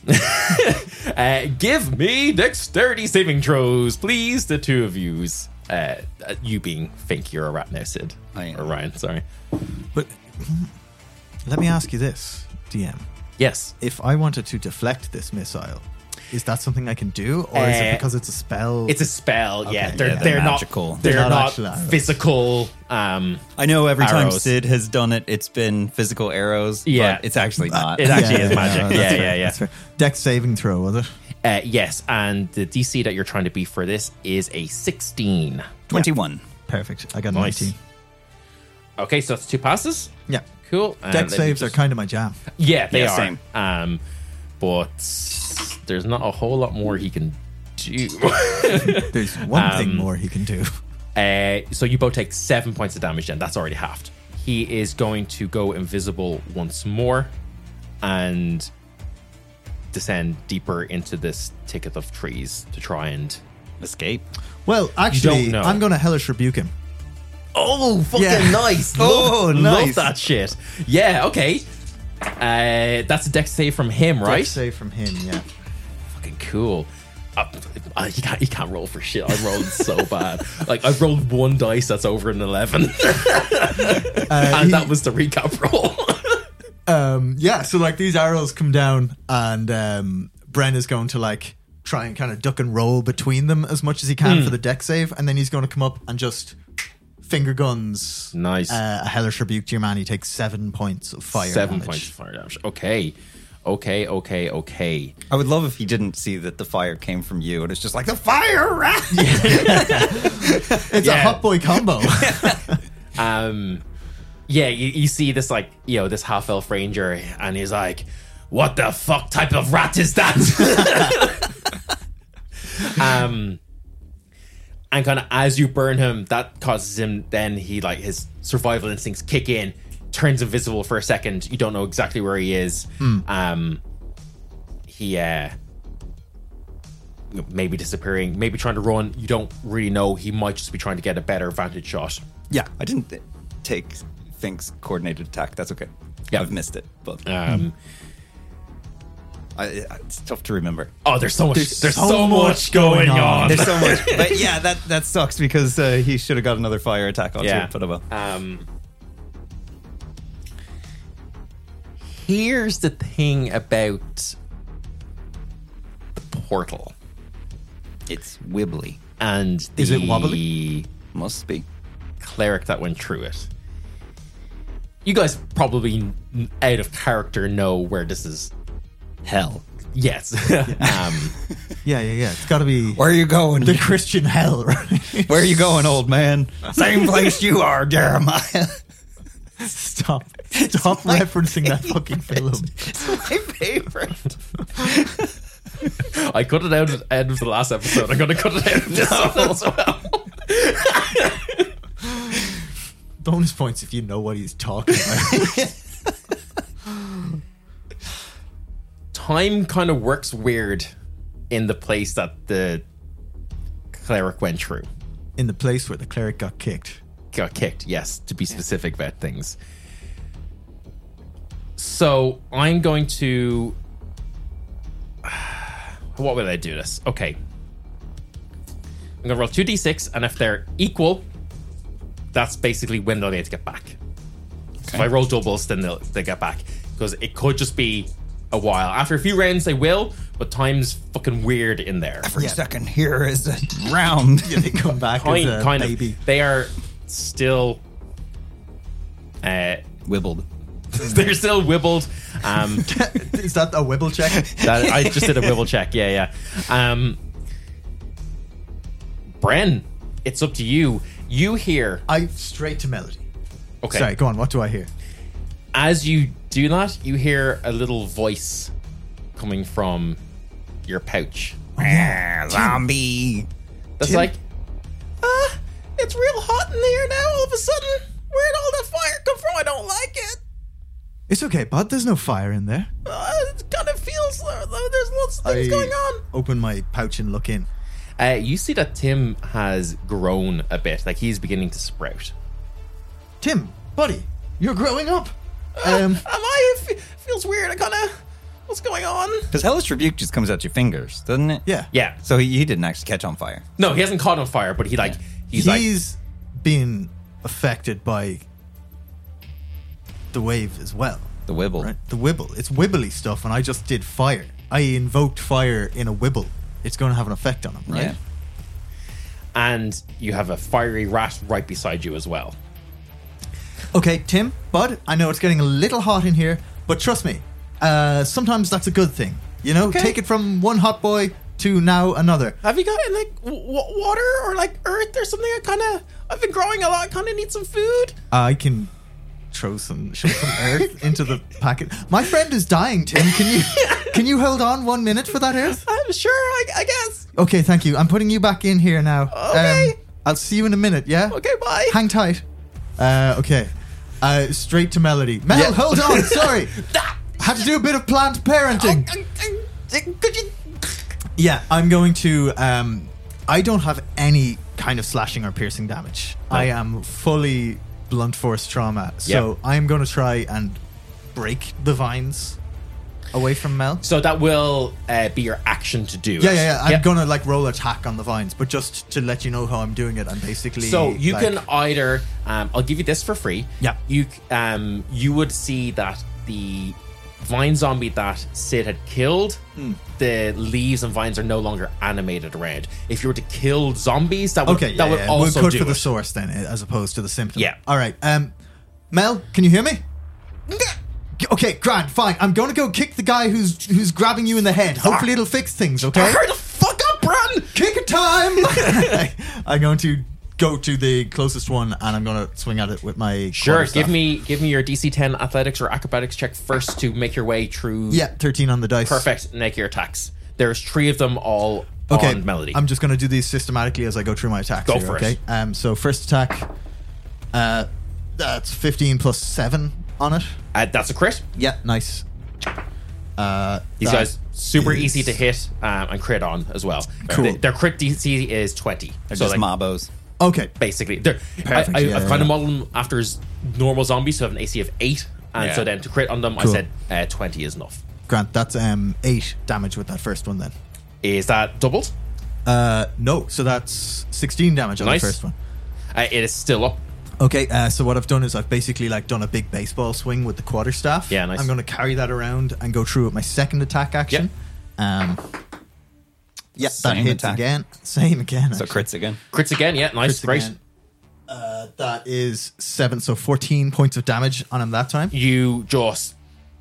fuck. Uh, give me dexterity saving throws, please. The two of yous. Uh, uh, you being Fink, you're a rat now, Sid. I am. Or Ryan, sorry. But let me ask you this, D M. Yes. If I wanted to deflect this missile, is that something I can do? Or is Uh, it because it's a spell? It's a spell, yeah. Okay, They're, yeah. they're, They're not magical. They're, They're not not, actual arrows. physical. Um, I know every time Arrows. Sid has done it, it's been physical arrows. Yeah. But it's actually not. it actually is yeah, magic. no, yeah, that's yeah, fair, yeah. that's fair. Dex saving throw, was it? Uh, yes, and the D C that you're trying to beat for this is a sixteen. twenty-one. Perfect. I got Nice. nineteen. Okay, so that's two passes. Yeah. Cool. And Dex let me saves are just- kind of my jam. Yeah, they Yeah, are. same. Um, but there's not a whole lot more he can do. There's one Um, thing more he can do. uh, so you both take seven points of damage then. That's already halved. He is going to go invisible once more and descend deeper into this thicket of trees to try and... Escape. Well, actually, know. I'm going to hellish rebuke him. Oh, fucking Yeah. nice. Oh, love, nice. Love that shit. Yeah, okay. Uh, that's a dex save from him, right? Dex save from him, yeah. Fucking cool. Uh, uh, you can't you can't roll for shit. I rolled so bad. Like I rolled one dice that's over an eleven, Uh, and he- that was the recap roll. Um, yeah, so like these arrows come down, and um, Bren is going to like try and kind of duck and roll between them as much as he can Hmm. for the deck save, and then he's going to come up and just finger guns. Nice. Uh, a hellish rebuke to your man. He takes seven points of fire. Seven damage. points of fire damage. Okay, okay, okay, okay. I would love if he didn't see that the fire came from you and it's just like the fire rat. It's a Yeah. hot boy combo. Um, yeah, you, you see this like you know this half elf ranger, and he's like, "What the fuck type of rat is that?" um, and kind of as you burn him, that causes him. Then he like his survival instincts kick in, turns invisible for a second. You don't know exactly where he is. Um, he uh, you know, maybe disappearing, maybe trying to run. You don't really know. He might just be trying to get a better vantage shot. Yeah, I didn't th- take Fink's coordinated attack. That's okay. Yeah. I've missed it, but Um, I, it's tough to remember. Oh, there's so much. There's There's, so so, much much going, going on. on. There's so much, but yeah, that that sucks because uh, he should have got another fire attack onto Yeah. it. But oh well. Um, here's the thing about the portal It's wibbly. and the Is it wobbly? Must be. cleric that went through it. You guys probably n- out of character know where this is. Hell. Yes. um, yeah, yeah, yeah. It's got to be Where are you going? the Christian hell, right? Where are you going, old man? Same place you are, Jeremiah. Stop. Stop referencing that fucking film. It's my favorite. I cut it out at the end of the last episode. I'm going to cut it out of this one as well. Bonus points if you know what he's talking about. Time kind of works weird in the place that the cleric went through. In the place where the cleric got kicked. Got kicked, yes, to be specific about things. So I'm going to. What will I do this? Okay. I'm going to roll two d six, and if they're equal, that's basically when they'll need to get back. So if I roll doubles, then they'll they get back. Because it could just be a while. After a few rounds, they will, but time's fucking weird in there. Every Yeah. second here is a round. Yeah, they come back Kind, as a kind baby. of. They are still. Uh, Wibbled. they're still wibbled. Um, Is that a wibble check? that I just did a wibble check. Yeah, yeah. Um, Bren, it's up to you. You hear I straight to Melody. okay. Sorry, go on. What do I hear? As you do that, you hear a little voice coming from your pouch. Ah, zombie. That's Tim? like, ah, it's real hot in here now. All of a sudden, where'd all that fire come from? I don't like it. It's okay, bud. There's no fire in there. Uh, it kind of feels uh, there's lots of things I going on. Open my pouch and look in. Uh, you see that Tim has grown a bit, like he's beginning to sprout. Tim, buddy, you're growing up. Uh, Um, am I? It fe- feels weird. I kind of. What's going on? Because Hellish Rebuke just comes out your fingers, doesn't it? yeah. Yeah. So he, he didn't actually catch on fire. No, he hasn't caught on fire, but he like he's, like He's been affected by the wave as well. The Wibble. Right? The Wibble. It's wibbly stuff, and I just did fire. I invoked fire in a Wibble. It's going to have an effect on him, right? Yeah. and you have a fiery rat right beside you as well. Okay, Tim, bud, I know it's getting a little hot in here, but trust me, uh, sometimes that's a good thing. You know, Okay. take it from one hot boy to now another. Have you got like w- w- water or like earth or something? I kind of I've been growing a lot. Kind of need some food. I can throw some show some earth into the packet. My friend is dying, Tim. Can you can you hold on one minute for that earth? I'm sure. I, I guess. Okay, thank you. I'm putting you back in here now. Okay. Um, I'll see you in a minute. Yeah. Okay, bye. Hang tight. Uh, okay. Uh, straight to Melody. Mel, Yeah. hold on. Sorry. Had to do a bit of plant parenting. Could you? Yeah, I'm going to. Um, I don't have any kind of slashing or piercing damage. I am fully blunt force trauma, so Yep. I am going to try and break the vines away from Mel. So that will uh, be your action to do. Yeah, yeah, yeah. I'm Yep. gonna like roll attack on the vines, but just to let you know how I'm doing it, I'm basically. So you like- can either, um, I'll give you this for free. Yeah. You c- um, you would see that the vine zombie that Sid had killed, Hmm. the leaves and vines are no longer animated around. If you were to kill zombies, that would Okay, that yeah, would yeah. also we'll cut do for the it. source then, as opposed to the symptom. Yeah. All right. Um, Mel, can you hear me? Okay, Grant, fine. I'm going to go kick the guy who's who's grabbing you in the head. Hopefully, it'll fix things. Okay. Hurry the fuck up, Bran! Kick it time. I'm going to go to the closest one, and I'm going to swing at it with my Sure, quarterstaff. give me give me your D C ten athletics or acrobatics check first to make your way through. Yeah, thirteen on the dice. Perfect. Make your attacks. There's three of them all Okay, on Melody. I'm just going to do these systematically as I go through my attacks. Go here, for it. okay? Um, so first attack, uh, that's fifteen plus seven on it. Uh, that's a crit. Yeah, nice. Uh, These that guys super is- easy to hit um, and crit on as well. Cool. Th- their crit D C is twenty. They're so just like, mobos. Okay, basically, they're, Perfect, I, I, yeah, I've yeah, kind of yeah. modeled them after his normal zombies, so have an A C of eight, and Yeah. so then to crit on them, Cool. I said uh, twenty is enough. Grant, that's um eight damage with that first one then. Is that doubled? Uh, no, so that's sixteen damage on Nice. the first one. Uh, it is still up. Okay, uh, so what I've done is I've basically like done a big baseball swing with the quarterstaff. Yeah, nice. I'm going to carry that around and go through with my second attack action. Um, yeah, that Same hits attack. again. Same again. So actually. crits again. Crits again, yeah, nice, Crits great. again. Uh, that is seven, so fourteen points of damage on him that time. You just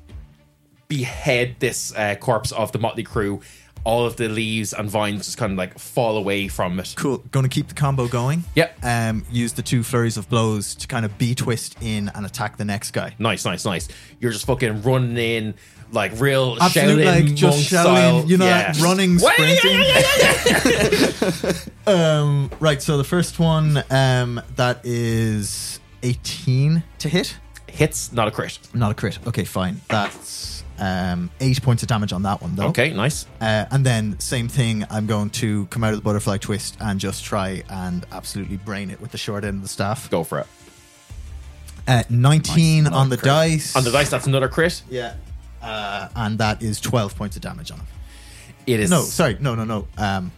behead this uh, corpse of the motley crew. All of the leaves and vines just kind of like fall away from it. Cool. Going to keep the combo going. Yep. Um, use the two flurries of blows to kind of B twist in and attack the next guy. Nice, nice, nice. You're just fucking running in like real Absolute, Shaolin like just monk shouting, style. you know, Yeah. running, Wait, yeah, sprinting. yeah, yeah, yeah. Um, right, so the first one, um, that is eighteen to hit. Hits, not a crit. Not a crit. Okay, fine. That's um, eight points of damage on that one, though. Okay, nice. Uh, and then, same thing, I'm going to come out of the butterfly twist and just try and absolutely brain it with the short end of the staff. Go for it. Uh, nineteen Nice. on the Crit. dice. On the dice, that's another crit. Yeah. Uh, and that is twelve points of damage on him. It is No, sorry. No, no, no. Um,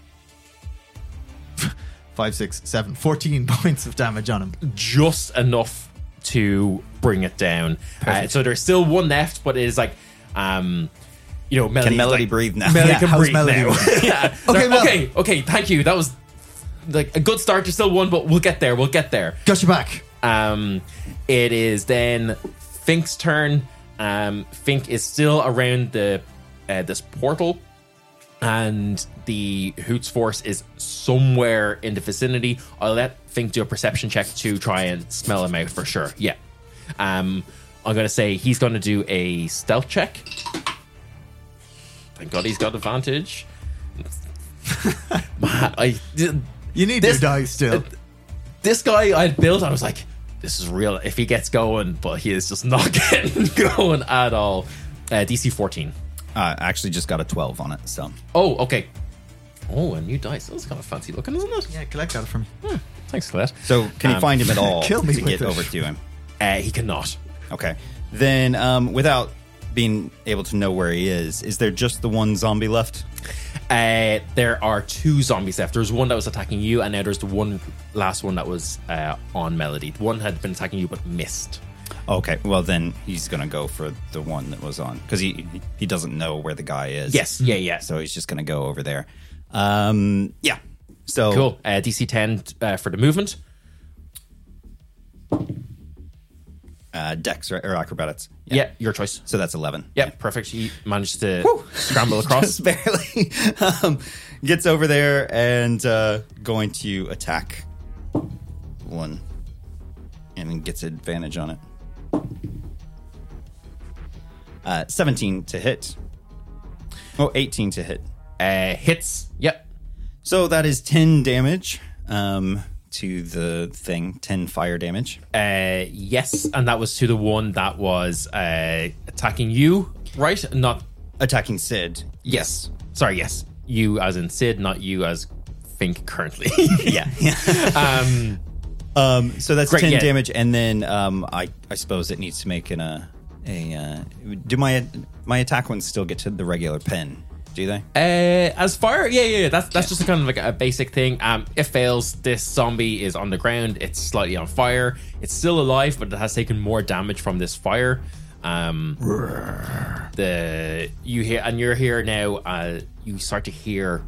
five, six, seven, fourteen points of damage on him. just enough to bring it down. Uh, Perfect. so there's still one left, but it is like, um, you know, Melody. Can Melody like, breathe now? Melody Yeah, can how's breathe Melody now. doing? yeah. Okay, okay, Mel. okay, okay. Thank you. That was like a good start. There's still one, but we'll get there. We'll get there. Got your back. Um, it is then Fink's turn. Um, Fink is still around the uh, this portal. and the Hoots force is somewhere in the vicinity. I'll let Fink do a perception check to try and smell him out for sure. Yeah. Um, I'm going to say he's going to do a stealth check. Thank God he's got advantage. Man, I, You need this, your dice still. uh, this guy I built, I was like, this is real if he gets going, but he is just not getting going at all. Uh, D C fourteen. Uh, actually, just got a twelve on it. So Oh, okay. Oh, a new dice. That's kind of fancy looking, isn't it? Yeah, collect that from me. Hmm, thanks, Colette. so can you Um, find him at all kill me to with get it. over to him? Uh, he cannot. Okay. Then, um, without being able to know where he is, is there just the one zombie left? Uh, there are two zombies left. There's one that was attacking you, and now there's the one last one that was uh, on Melody. One had been attacking you but missed. Okay. Well, then he's gonna go for the one that was on because he he doesn't know where the guy is. Yes, yeah, yeah. So he's just gonna go over there. Um. Yeah. So Cool. Uh, D C ten uh, for the movement. Uh, Dex right, or acrobatics. Yeah. your choice. So that's eleven. Yeah, perfect. He managed to scramble across. Just barely. um, gets over there and uh, going to attack one, and then gets advantage on it. Uh, seventeen to hit. Oh, eighteen to hit. Uh, hits. Yep. So that is ten damage um, to the thing. ten fire damage. Uh, yes, and that was to the one that was uh, attacking you, right? Not Attacking Sid. yes. Sorry, yes. You as in Sid, not you as Fink currently. Yeah. um, um, so that's Great, ten yeah. damage, and then um, I I suppose it needs to make an uh, a uh, do my my attack ones still get to the regular pin? Do they? Uh, as fire, yeah, yeah, yeah. That's that's just a kind of like a basic thing. Um, it fails. This zombie is on the ground. It's slightly on fire. It's still alive, but it has taken more damage from this fire. Um, the you hear and you're here now. Uh, you start to hear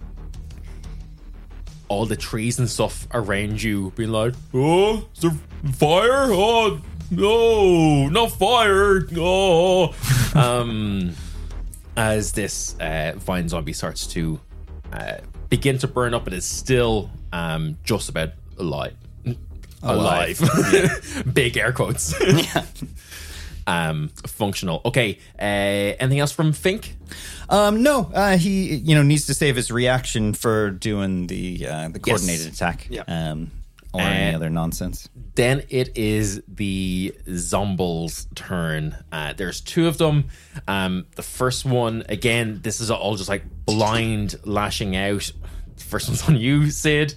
all the trees and stuff around you being like, "Oh, is there fire? Oh, no, not fire! Oh." um. As this uh, vine zombie starts to uh, begin to burn up, it is still um, just about alive. Alive. Alive. Big air quotes. Yeah. um, functional. Okay. Uh, anything else from Fink? Um, no, uh, he you know needs to save his reaction for doing the uh, the coordinated Yes. attack. Yeah. Um, or any Uh, other nonsense. Then it is the Zombles' turn. Uh, there's two of them. Um, the first one, again, this is all just like blind lashing out. First one's on you, Sid.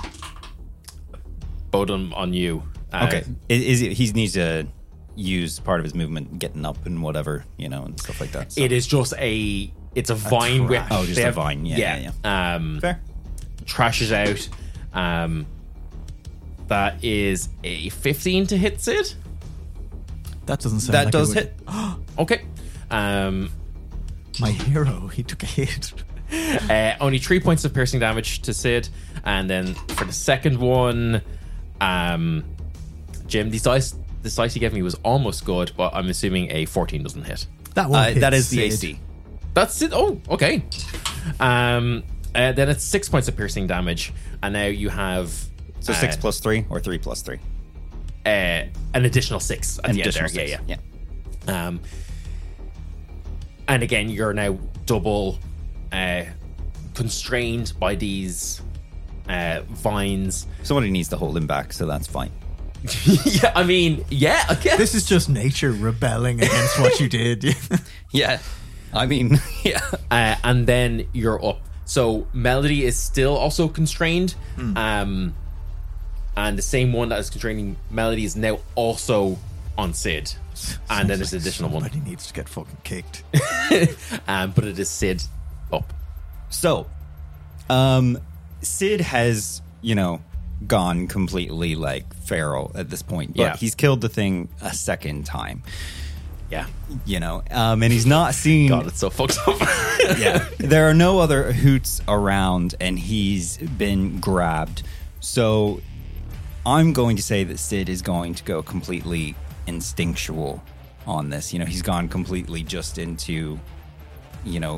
Both of them on you. Uh, Okay, is, is he needs to use part of his movement, getting up and whatever, you know, and stuff like that. So. It is just a. It's a vine whip. Oh, just They a have- vine. Yeah, yeah, yeah. Um, Fair. trashes out. Um, that is a fifteen to hit, Sid. That doesn't sound That like does it would- hit. Okay. Um, My hero, he took a hit. uh, only three points of piercing damage to Sid, and then for the second one, um, Jim, these dice, this dice you gave me was almost good, but I'm assuming a fourteen doesn't hit. That one. Uh, hits that is the Sid. A C. That's it. Oh, okay. Um, uh, then it's six points of piercing damage, and now you have So uh, six plus three or three plus three. uh, an additional six at An the end there. additional Yeah, six. yeah. Um, and again, you're now double uh, constrained by these uh, vines. Somebody needs to hold him back, so that's fine. Yeah, I mean, yeah, I guess. This is just nature rebelling against what you did. Yeah. I mean, yeah. Uh, and then you're up. So Melody is still also constrained. Um, and the same one that is constraining Melody is now also on Sid. And then there's an additional one. Somebody needs to get fucking kicked. Um, but it is Sid up. So, um, Sid has, you know, gone completely like feral at this point, but Yeah. he's killed the thing a second time, Yeah. you know, um, and he's not seen. God, it's so fucked up. Yeah, there are no other hoots around, and he's been grabbed. So, I'm going to say that Sid is going to go completely instinctual on this. You know, he's gone completely just into, you know,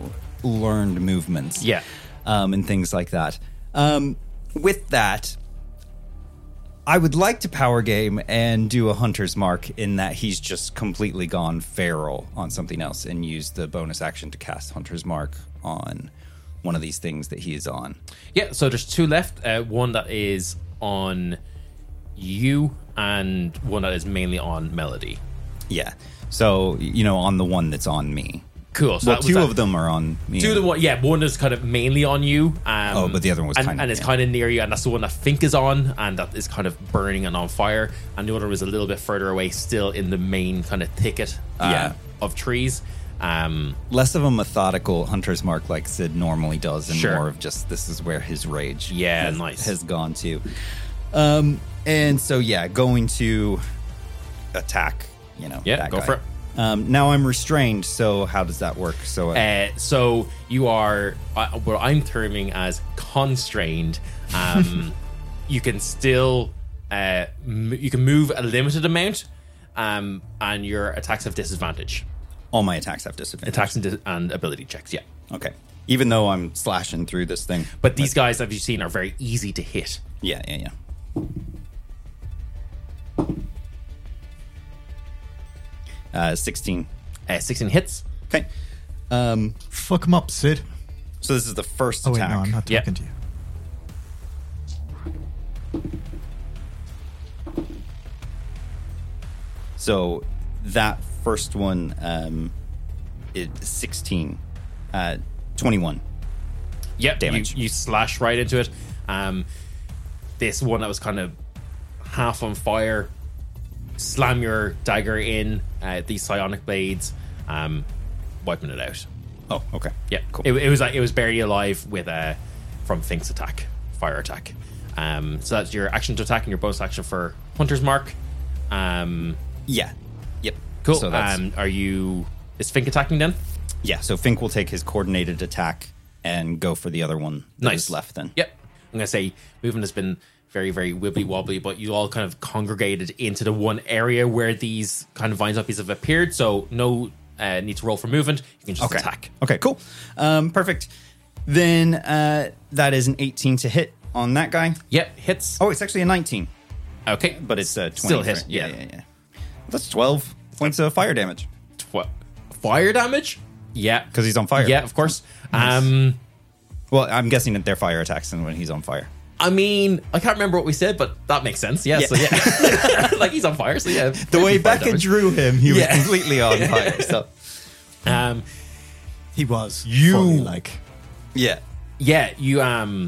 learned movements. Yeah. Um, and things like that. Um, with that, I would like to power game and do a hunter's mark in that he's just completely gone feral on something else and use the bonus action to cast hunter's mark on one of these things that he is on. Yeah, so there's two left. Uh, one that is on you and one that is mainly on Melody. Yeah. So, you know, on the one that's on me. Cool. So Well, that was two that. of them are on me. Two of them, yeah, one is kind of mainly on you. Um, Oh, but the other one was and, kind of- and it's yeah. kind of near you, and that's the one that Fink is on, and that is kind of burning and on fire. And the other was a little bit further away, still in the main kind of thicket uh, Yeah. of trees. Um, Less of a methodical hunter's mark like Sid normally does, and Sure. more of just this is where his rage Yeah, has, nice. has gone to. Um, and so, yeah, going to attack, you know. Yeah, that go guy. for it. Um, now I'm restrained, so how does that work? So, uh, Uh, so you are uh, what I'm terming as constrained. Um, you can still uh, m- you can move a limited amount, um, and your attacks have disadvantage. all my attacks have disadvantage. Attacks and, dis- and ability checks, yeah. Okay. Even though I'm slashing through this thing. But these guys, as you've seen, are very easy to hit. Yeah, yeah, yeah. Uh, sixteen. Uh, sixteen hits. Okay. Um, Fuck him up, Sid. so this is the first Oh wait, attack. no, I'm not Yeah. talking to you. So that first one um, is sixteen. Uh, twenty-one. Yep, Damage. You, you slash right into it. Um, this one that was kind of half on fire, slam your dagger in uh, these psionic blades, um, wiping it out. Oh, okay. Yeah, Cool. It, it was like it was barely alive with uh, from Fink's attack, fire attack. Um, so that's your action to attack and your bonus action for Hunter's Mark. Um, Yeah. Yep. cool. So that's, um, are you? Is Fink attacking then? yeah, so Fink will take his coordinated attack and go for the other one that Nice. is left then. Yep. I'm gonna say movement has been very, very wibbly wobbly, but you all kind of congregated into the one area where these kind of vine zombies have appeared. So no uh, need to roll for movement. You can just Okay. attack. Okay, cool. Um, perfect. Then uh, that is an eighteen to hit on that guy. Yep, hits. Oh, it's actually a nineteen, Okay, but it's a twenty. Still hit, for- yeah. yeah, yeah, yeah. That's twelve points of fire damage Tw- fire damage. Yeah, because he's on fire. yeah, of course. Um, Well, I'm guessing that they're fire attacks and when he's on fire. I mean, I can't remember what we said, but that makes sense. Yeah, Yeah. so yeah, like he's on fire. So yeah, The way fire Becca damage. drew him, he Yeah. was completely on fire. So Um, He was. You- fully, like. yeah, yeah, you um,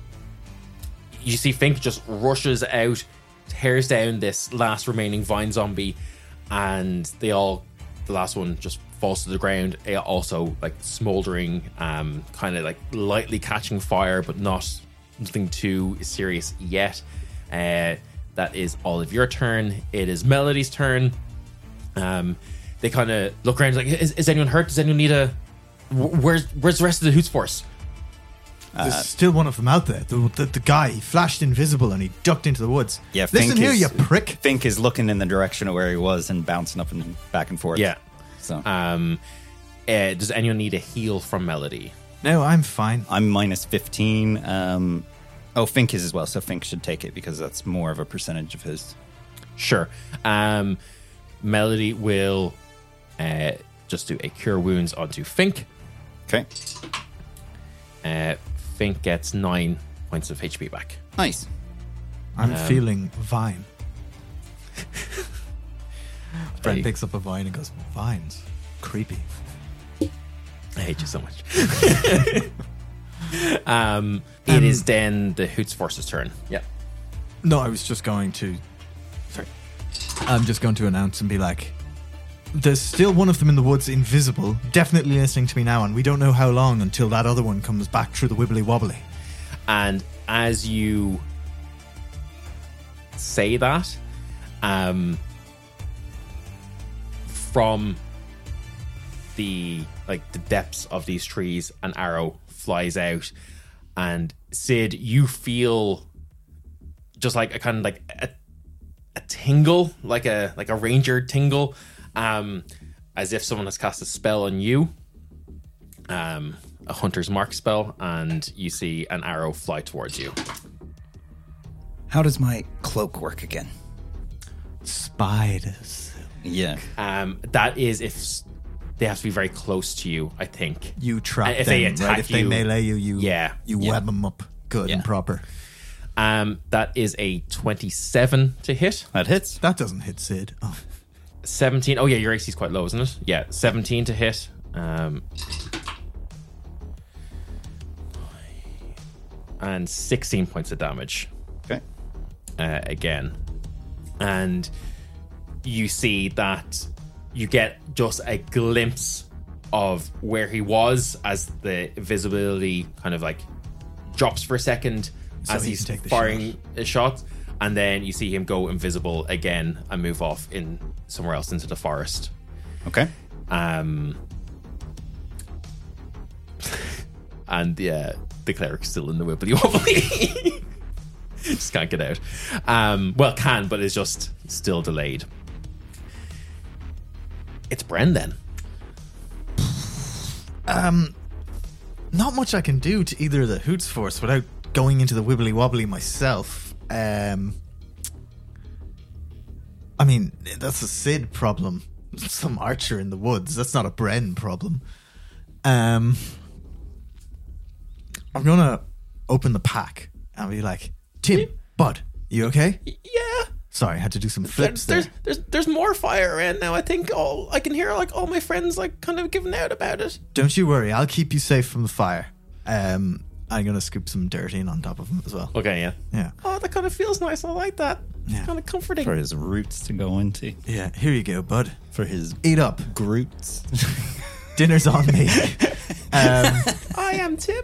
you see Fink just rushes out, tears down this last remaining vine zombie, and they all, the last one just falls to the ground. eh, Also, like smoldering, um, kind of like lightly catching fire, but not nothing too serious yet. Uh, that is all of your turn. It is Melody's turn. Um, they kind of look around like, is, is anyone hurt? Does anyone need a? wh- Where's where's the rest of the Hoots force? There's still one of them out there. The, the, the guy, he flashed invisible and he ducked into the woods. yeah. Listen Fink here, is, you prick. Fink is looking in the direction of where he was and bouncing up and back and forth. Yeah. So Um, uh, does anyone need a heal from Melody? No, I'm fine. I'm minus fifteen. Um, oh, Fink is as well, so Fink should take it because that's more of a percentage of his. Sure. Um, Melody will uh, just do a cure wounds onto Fink. Okay, Uh, Fink gets nine points of H P back. nice. I'm Um, feeling vine. Brent Hey. picks up a vine and goes, vines? Creepy. I hate you so much. um, it Um, is then the Hoots Force's turn. Yeah. No, I was just going to. Sorry. I'm just going to announce and be like, there's still one of them in the woods, invisible, definitely listening to me now, and we don't know how long until that other one comes back through the wibbly wobbly. And as you say that, um, from the like the depths of these trees, an arrow flies out, and Sid, you feel just like a kind of like a, a tingle, like a like a ranger tingle, um, as if someone has cast a spell on you. Um, a hunter's mark spell, and you see an arrow fly towards you. How does my cloak work again? Spiders. Yeah. Um, that is if s- they have to be very close to you, I think. You trap If them, they right? attack If they you- melee you, you Yeah. you Yeah. web them up good Yeah. and proper. Um, that is a twenty-seven to hit. That hits. That doesn't hit Sid. Oh. seventeen. Oh, yeah, your A C is quite low, isn't it? Yeah, seventeen to hit. Um, and sixteen points of damage. Okay. Uh, again. And you see that you get just a glimpse of where he was as the visibility kind of like drops for a second So as he he's can take the firing a shot. And then you see him go invisible again and move off in somewhere else into the forest. Okay. Um, and yeah, the cleric's still in the wibbly wobbly. Just can't get out. Um, well, can, but is just still delayed. It's Bren then. Um, not much I can do to either of the Hoots Force without going into the wibbly wobbly myself. Um, I mean, that's a Sid problem. Some archer in the woods. That's not a Bren problem. Um, I'm gonna open the pack and be like, Tim, bud, you okay? Yeah. Sorry, I had to do some flips There's, there. there's there's there's more fire around now. I think all I can hear like all my friends like kind of giving out about it. Don't you worry, I'll keep you safe from the fire. Um, I'm gonna scoop some dirt in on top of him as well. Okay, yeah. Yeah. Oh, that kind of feels nice. I like that. Yeah. Kind of comforting. For his roots to go into. Yeah, here you go, bud. For his Eat up. Groots. Dinner's on me. Um, I am Tim.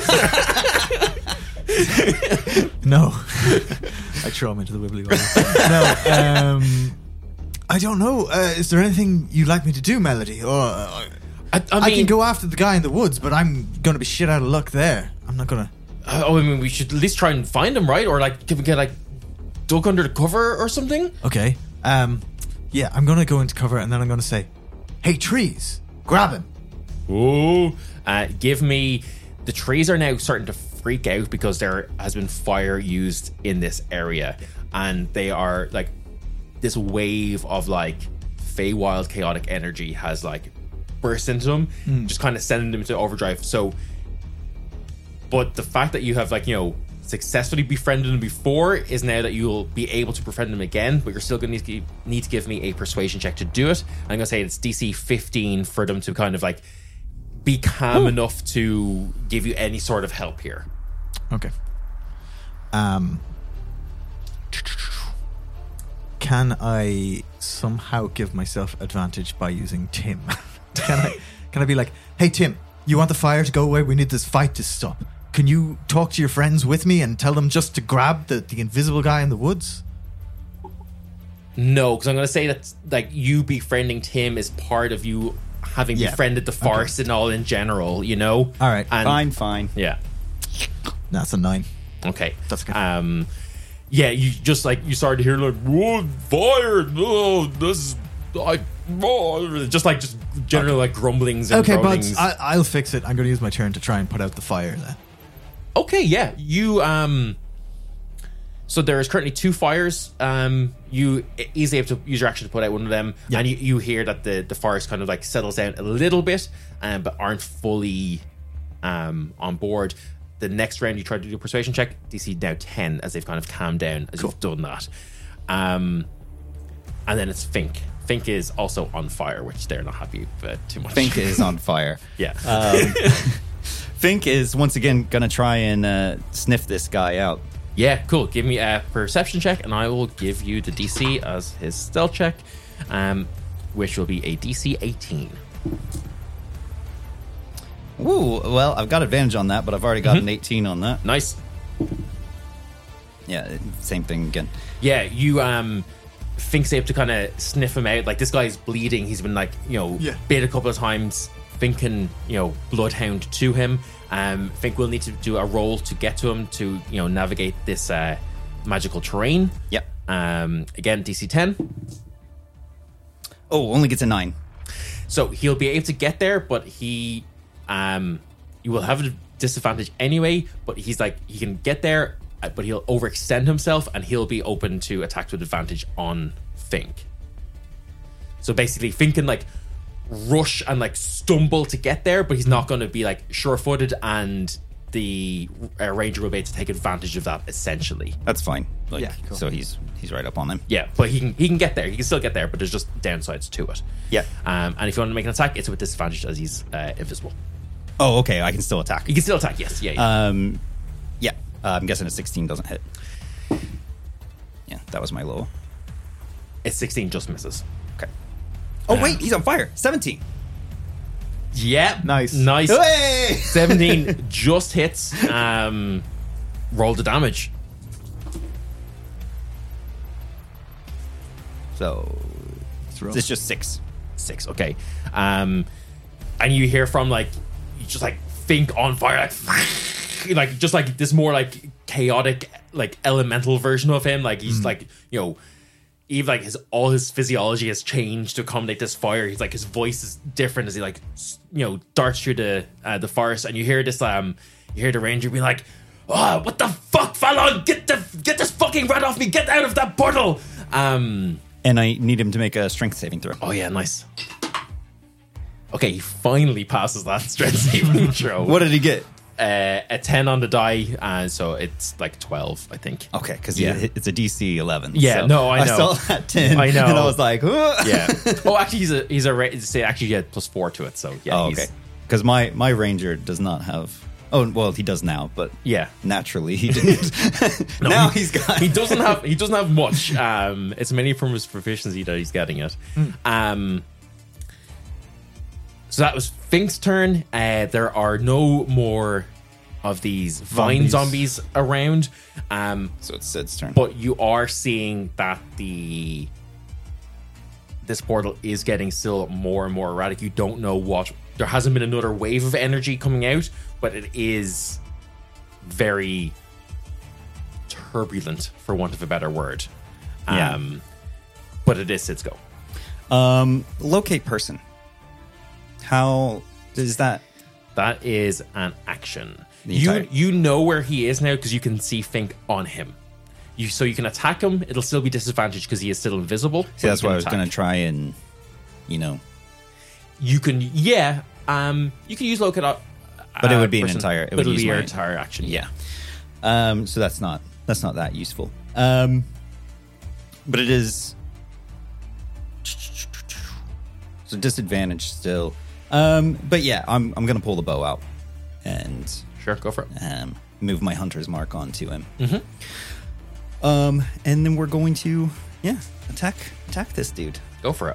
no. I throw him into the wibbly wobbly. No, um, I don't know. Uh, is there anything you'd like me to do, Melody? Or uh, I, I, I mean, can go after the guy in the woods, but I'm going to be shit out of luck there. I'm not going to... Uh, oh, I mean, we should at least try and find him, right? Or like, can we get like dug under the cover or something? Okay. Um, yeah, I'm going to go into cover and then I'm going to say, hey, trees, grab him. Oh, uh, give me. The trees are now starting to freak out because there has been fire used in this area, and they are like this wave of like Feywild chaotic energy has like burst into them, Mm. just kind of sending them into overdrive. So, but the fact that you have like you know successfully befriended them before is now that you'll be able to befriend them again, but you're still going to need to, give, need to give me a persuasion check to do it. I'm going to say it's D C fifteen for them to kind of like be calm Ooh. enough to give you any sort of help here. Okay. Um, can I somehow give myself advantage by using Tim? can I? Can I be like, hey Tim, you want the fire to go away? We need this fight to stop. Can you talk to your friends with me and tell them just to grab the, the invisible guy in the woods? No, because I'm going to say that like you befriending Tim is part of you having Yeah. befriended the forest and all in general, you know? All right. And, Fine, fine. Yeah. That's a nine. Okay. That's good. Um, yeah, you just like, you started to hear like, whoa, fire, oh, this, I, oh, just like, just general like grumblings and Okay, groanings. buds, I, I'll fix it. I'm going to use my turn to try and put out the fire then. Okay, yeah. You um so there is currently two fires. Um you easily have to use your action to put out one of them. Yeah. And you, you hear that the, the forest kind of like settles down a little bit, um, but aren't fully um on board. The next round you try to do a persuasion check, D C now ten as they've kind of calmed down as Cool. you've done that. Um and then it's Fink. Fink is also on fire, which they're not happy about too much. Fink is on fire. Yeah. Um, Fink is once again going to try and uh, sniff this guy out. Yeah, cool. Give me a perception check, and I will give you the D C as his stealth check, um, which will be a D C eighteen. Ooh, well, I've got advantage on that, but I've already got Mhm. an eighteen on that. Nice. Yeah, same thing again. Yeah, you um, Fink's able to kind of sniff him out. Like this guy's bleeding. He's been like you know Yeah. bit a couple of times. Fink can you know bloodhound to him. Um, Fink will need to do a roll to get to him to you know navigate this uh, magical terrain. Yep. Um, again, D C ten. Oh, only gets a nine. So he'll be able to get there, but he, um, you will have a disadvantage anyway, but he's like, he can get there, uh, but he'll overextend himself and he'll be open to attack with advantage on Fink. So basically, Fink can like rush and like stumble to get there, but he's not going to be like sure-footed, and the uh, ranger will be able to take advantage of that essentially. That's fine. Like, Yeah, cool. So he's he's right up on him. Yeah, but he can he can get there. He can still get there, but there's just downsides to it. Yeah. Um, and if you want to make an attack, it's with disadvantage as he's uh, invisible. Oh, okay. I can still attack. You can still attack. Yes. Yeah. yeah. Um, yeah. Uh, I'm guessing a sixteen doesn't hit. Yeah, that was my low. It's sixteen just misses. Okay. Oh Uh, wait, he's on fire. seventeen. Yeah. Nice. Nice. Hey! seventeen just hits. Um, roll the damage. So rough. it's just six. Six. Okay. Um, and you hear from like, you just like Fink on fire, like, like just like this more like chaotic, like elemental version of him. Like he's like, you know, even like his all his physiology has changed to accommodate this fire. He's like, his voice is different as he like, s- you know, darts through the uh, the forest, and you hear this um, you hear the ranger be like, "Oh, what the fuck, Fallon? Get the get this fucking rat off me! Get out of that portal!" Um. And I need him to make a strength saving throw. Oh yeah, nice. Okay, he finally passes that strength saving throw. What did he get? Uh, a ten on the die, and so it's like twelve, I think. Okay, because Yeah. yeah. it's a D C eleven. Yeah, so no, I know. saw that ten. I know. And I was like, "Ugh." Yeah. Oh, actually, he's a he's a ra- say actually he had plus four to it, so yeah. Oh, he's, okay. Because my, my ranger does not have. Oh, well, he does now, but Yeah. naturally he didn't. No, now he, he's got. he doesn't have he doesn't have much. Um, it's mainly from his proficiency that he's getting it. Um, so that was Fink's turn. Uh, there are no more of these vine Zombies. zombies around. Um, So it's Sid's turn. but you are seeing that the this portal is getting still more and more erratic. You don't know what. There hasn't been another wave of energy coming out, but it is very turbulent, for want of a better word. Yeah. Um, but it is Sid's go. Um, locate person. How is that? That is an action. The You entire- you know where he is now because you can see Fink on him. You so you can attack him. It'll still be disadvantaged because he is still invisible. See, that's why I was going to try and, you know, You can, yeah. Um, you can use locate. Uh, But it would be an person, entire- it But would it'll use be your my- entire action. yeah. Um, so that's not that's not that useful. Um, but it is. So disadvantage still. Um, but yeah, I'm I'm gonna pull the bow out and Sure, go for it. um, move my hunter's mark onto him. Mm-hmm. Um, and then we're going to yeah attack attack this dude. Go for it.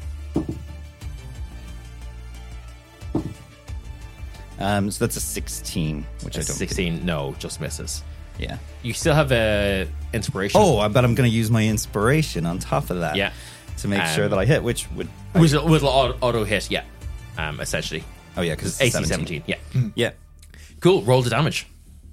Um, so that's a sixteen, which I don't. Sixteen. No, just misses. Yeah. You still have a inspiration. Oh, I bet I'm going to use my inspiration on top of that. Yeah. To make Um, sure that I hit, which would. with a, with a auto, auto hit. Yeah. Um, essentially, Oh yeah, because A C seventeen. Yeah. Yeah. Cool. Roll the damage.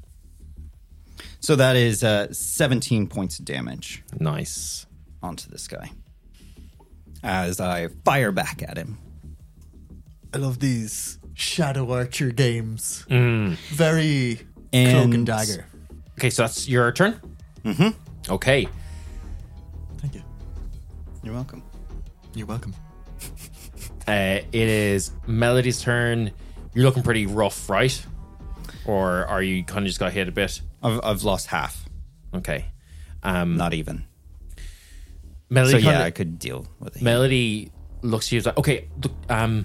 So that is uh, seventeen points of damage Nice. onto this guy as I fire back at him. I love these Shadow Archer games. Very cloak And- and dagger. Okay, so that's your turn. Mm-hmm. Okay. Thank you. You're welcome. You're welcome. Uh, it is Melody's turn. You're looking pretty rough, right? Or are you kind of just got hit a bit? I've I've lost half, Okay. Um, not even. Melody So yeah, kinda- I could deal with it. Melody looks to you like, okay, look, um,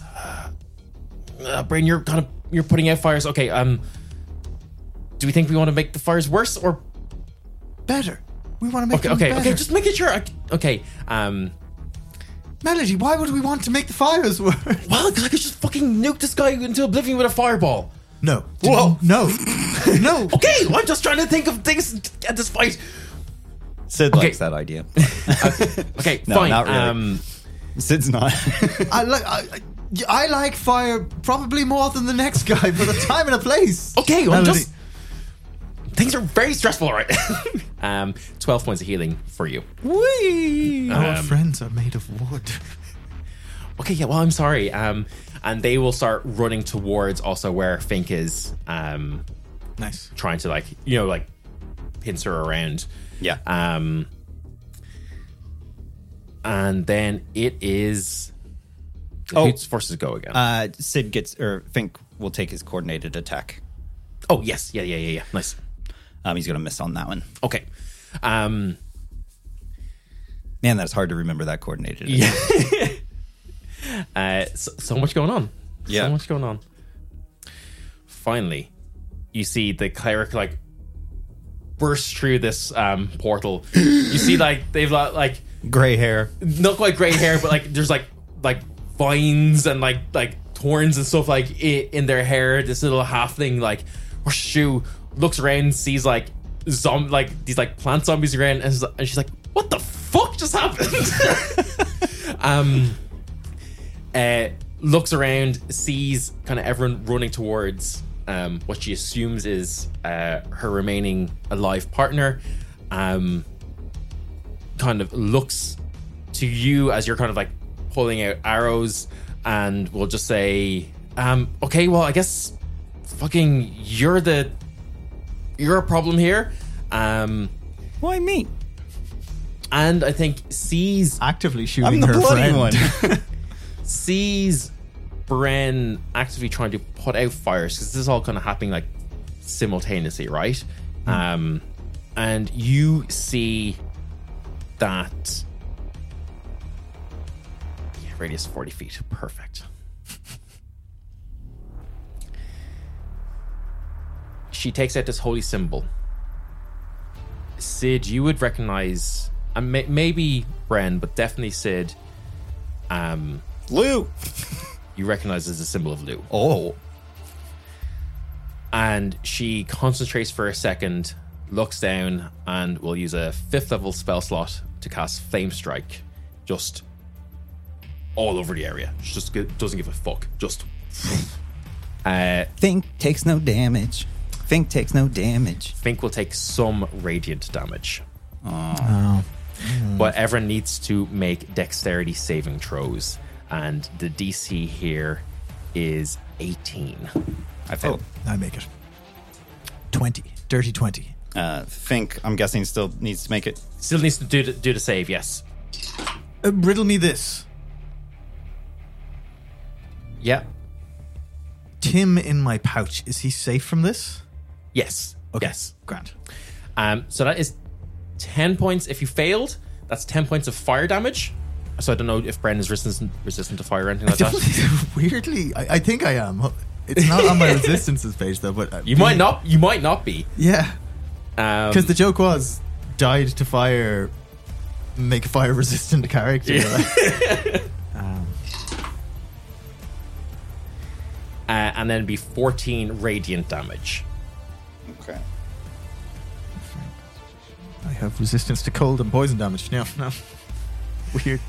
uh, Brain, you're kind of you're putting out fires. Okay, um, do we think we want to make the fires worse or Better. We want to make okay, them okay, better. okay? Just making sure. I, okay, um, Melody, why would we want to make the fires worse? well, because I could just fucking nuke this guy into oblivion with a fireball. No. Whoa. No. No. Okay, I'm just trying to think of things at this fight. Sid Okay. likes that idea. Okay, No, fine. not really. Um, Sid's not. I like I, I- I like fire probably more than the next guy, but a time and a place. okay, well, I'm Melody. just things are very stressful, all right? um, twelve points of healing for you. Whee! Our Um, friends are made of wood. Okay, yeah, well, I'm sorry. Um, and they will start running towards also where Fink is, um, Nice. trying to like you know like pincer her around. Yeah. Um, and then it is. Oh. Whose forces go again? Uh, Sid gets, or Fink will take his coordinated attack. oh yes, yeah, yeah, yeah, yeah. Nice. Um, he's going to miss on that one. Okay. Um, Man, that's hard to remember that coordinated attack. yeah. uh, so, so much going on. Yeah. So much going on. Finally, you see the cleric like burst through this um, portal. You see like they've got like Gray hair. not quite gray hair, but like there's like like vines and like like thorns and stuff like i- in their hair. This little halfling like shoe looks around, sees like zom like these like plant zombies around, and, is- and she's like, "What the fuck just happened?" um, uh, looks around, sees kind of everyone running towards um what she assumes is uh her remaining alive partner. Um, kind of looks to you as you're kind of like pulling out arrows, and we'll just say, um, okay, well, I guess fucking you're the you're a problem here. Um, Why me? and I think sees Actively I'm shooting the her bloody friend. one. sees Bren actively trying to put out fires, because this is all kind of happening like simultaneously, right? Um, and you see that yeah, radius forty feet, perfect. She takes out this holy symbol. Sid, you would recognize, and may- maybe Bren, but definitely Sid. Um, Lou. you recognize as a symbol of Lu. Oh. And she concentrates for a second, looks down, and will use a fifth level spell slot to cast Flame Strike, just all over the area. She just g- doesn't give a fuck. Just. uh, Fink takes no damage. Fink takes no damage. Fink will take some radiant damage. Oh. But everyone needs to make dexterity saving throws, and the D C here is eighteen. I failed. I make it. twenty. Dirty twenty. Uh, Fink, I'm guessing, still needs to make it. Still needs to do the, do the save, yes. Uh, riddle me this. Yeah. Tim in my pouch. Is he safe from this? Yes. Okay. Yes. Grant. Um, so that is ten points. If you failed, that's ten points of fire damage. So I don't know if Bren is resistant resistant to fire or anything like that. Weirdly, I, I think I am. It's not on my resistances page though, but uh, You might not. You might not be. Yeah, Um, because the joke was died to fire, make a fire resistant character. Right? um, uh, and then be fourteen radiant damage. Okay. I have resistance to cold and poison damage. No, no. Weird.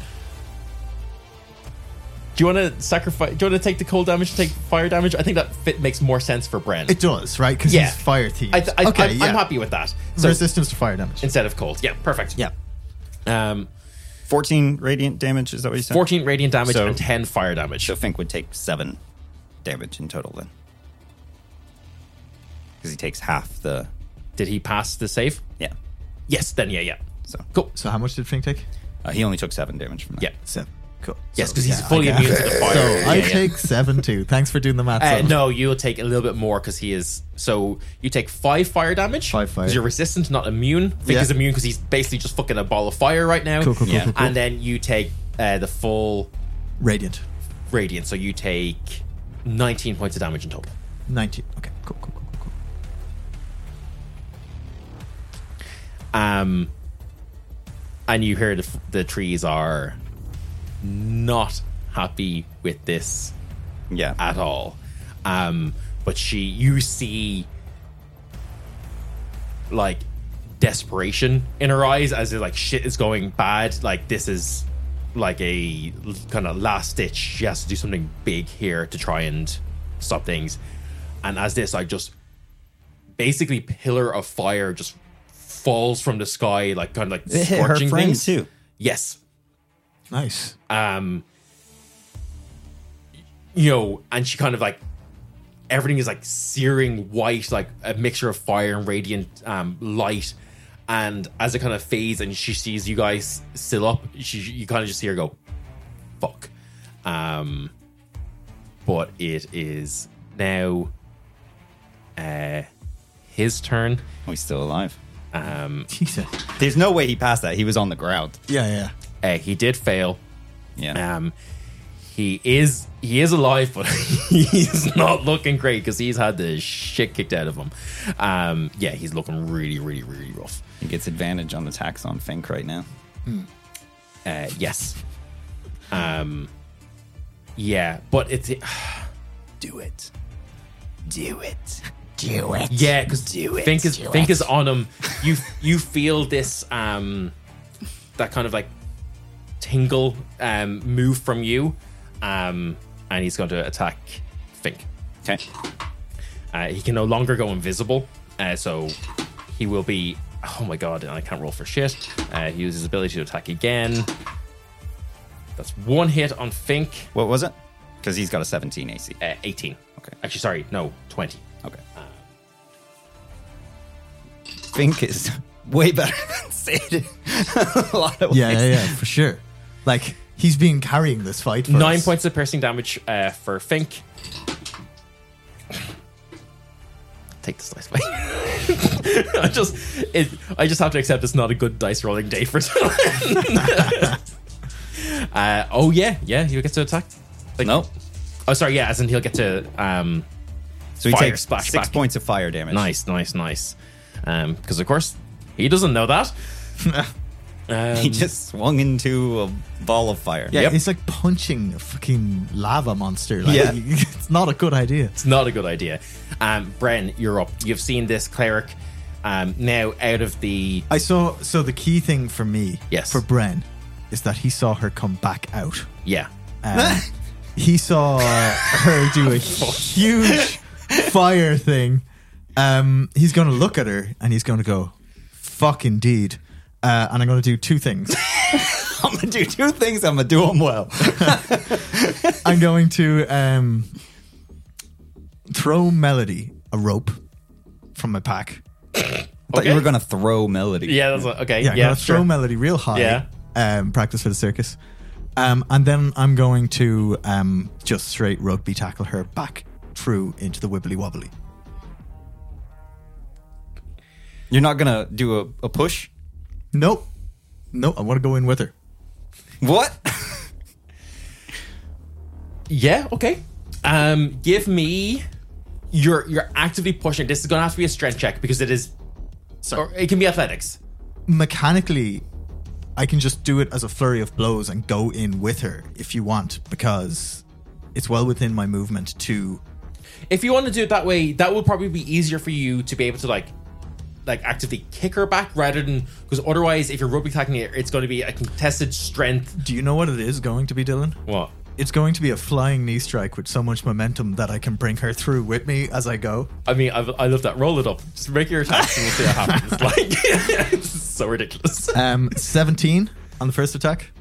Do you want to sacrifice? Do you want to take the cold damage to take fire damage? I think that fit makes more sense for Bren. It does, right? Because Yeah. he's fire themed. I th- I, okay, I'm, yeah. I'm happy with that. So resistance to fire damage. instead of cold, yeah, perfect. Yeah. Um, fourteen radiant damage, is that what you said? fourteen radiant damage So- and ten fire damage. So Fink would take seven damage in total then. Because he takes half the. Did he pass the save? Yeah. Yes. Then yeah, yeah. So Cool. So how much did Fink take? uh, he only took seven damage from that. Yeah. Seven. Cool. Yes, So, because he's yeah, fully I immune to the fire. So Yeah, I yeah. take seven too. Thanks for doing the math. Uh, no, you'll take a little bit more because he is. So you take five fire damage. Five fire. Because you're resistant, not immune. Fink Yeah. is immune because he's basically just fucking a ball of fire right now. Cool, cool, cool, Yeah. cool, cool. And then you take uh, the full Radiant. radiant. So you take nineteen points of damage in total. nineteen. Okay, cool, cool, cool, cool, cool. Um, and you hear the, the trees are not happy with this Yeah. at all. Um, but she, you see, like desperation in her eyes as if like shit is going bad. Like this is like a kind of last ditch. She has to do something big here to try and stop things. And as this, like just basically pillar of fire just falls from the sky, like kind of like It hit her scorching friend things. too. Yes. Nice. Um, you know, and she kind of like, everything is like searing white, like a mixture of fire and radiant um, light. And as it kind of fades and she sees you guys still up, she, you kind of just hear her go, fuck. Um, but it is now uh, his turn. Oh, he's still alive. Um, Jesus. There's no way he passed that. He was on the ground. Yeah, yeah. uh, he did fail. Yeah. Um, he is he is alive, but he's not looking great because he's had the shit kicked out of him. Um, yeah, he's looking really, really, really rough. He gets advantage on attacks on Fink right now. Uh, yes. Um, yeah, but it's Do it. Do it. Do it. yeah, because Do it, Fink is do Fink it. is on him. You you feel this um that kind of like tingle um move from you, um, and he's going to attack Fink. Okay. Uh, he can no longer go invisible, uh, so he will be. Oh my god! And I can't roll for shit. Uh, he uses his ability to attack again. That's one hit on Fink. What was it? Because he's got a seventeen A C. Uh, eighteen. Okay. Actually, sorry, no, twenty. Okay. Fink is way better than Sid. A lot of Yeah, ways. yeah, yeah, for sure. Like, he's been carrying this fight for Nine us. points of piercing damage uh, for Fink. Take this dice away. I just, it, I just have to accept it's not a good dice rolling day for Dylan. uh, oh yeah, yeah, he'll get to attack. Like, No. Oh, sorry, yeah, as in he'll get to. Um, So he Fire takes splash six back. points of fire damage. nice, nice, nice. Um, because of course he doesn't know that. Um, He just swung into a ball of fire. Yeah, Yep. it's like punching a fucking lava monster. Like, Yeah. it's not a good idea. It's not a good idea. Um, Bren, you're up. You've seen this cleric. Um, now out of the I saw. So the key thing for me, Yes. for Bren, is that he saw her come back out. yeah. Um, he saw her do a huge fire thing. Um, he's going to look at her and he's going to go, "Fuck indeed." Uh, and I'm going to do two things. I'm going to do two things. I'm going to do them well. I'm going to um, throw Melody a rope from my pack. I thought Okay. you were going to throw Melody. Yeah, that's okay. Yeah, Yeah, I'm going to throw sure. Melody real high. Yeah. Um, practice for the circus. Um, and then I'm going to um, just straight rugby tackle her back through into the wibbly wobbly. You're not going to do a, a push? Nope. Nope. I want to go in with her. What? Yeah, okay. Um, give me. You're you're actively pushing. This is going to have to be a strength check because it is. Sorry. Or it can be athletics. Mechanically, I can just do it as a flurry of blows and go in with her if you want, because it's well within my movement to. If you want to do it that way, that would probably be easier for you to be able to like, like actively kick her back rather than because otherwise, if you're rugby attacking it, it's going to be a contested strength. Do you know what it is going to be, Dylan? What? It's going to be a flying knee strike with so much momentum that I can bring her through with me as I go. I mean, I, I love that. Roll it up. Just make your attacks and we'll see what happens. Like, it's so ridiculous. Um, seventeen on the first attack.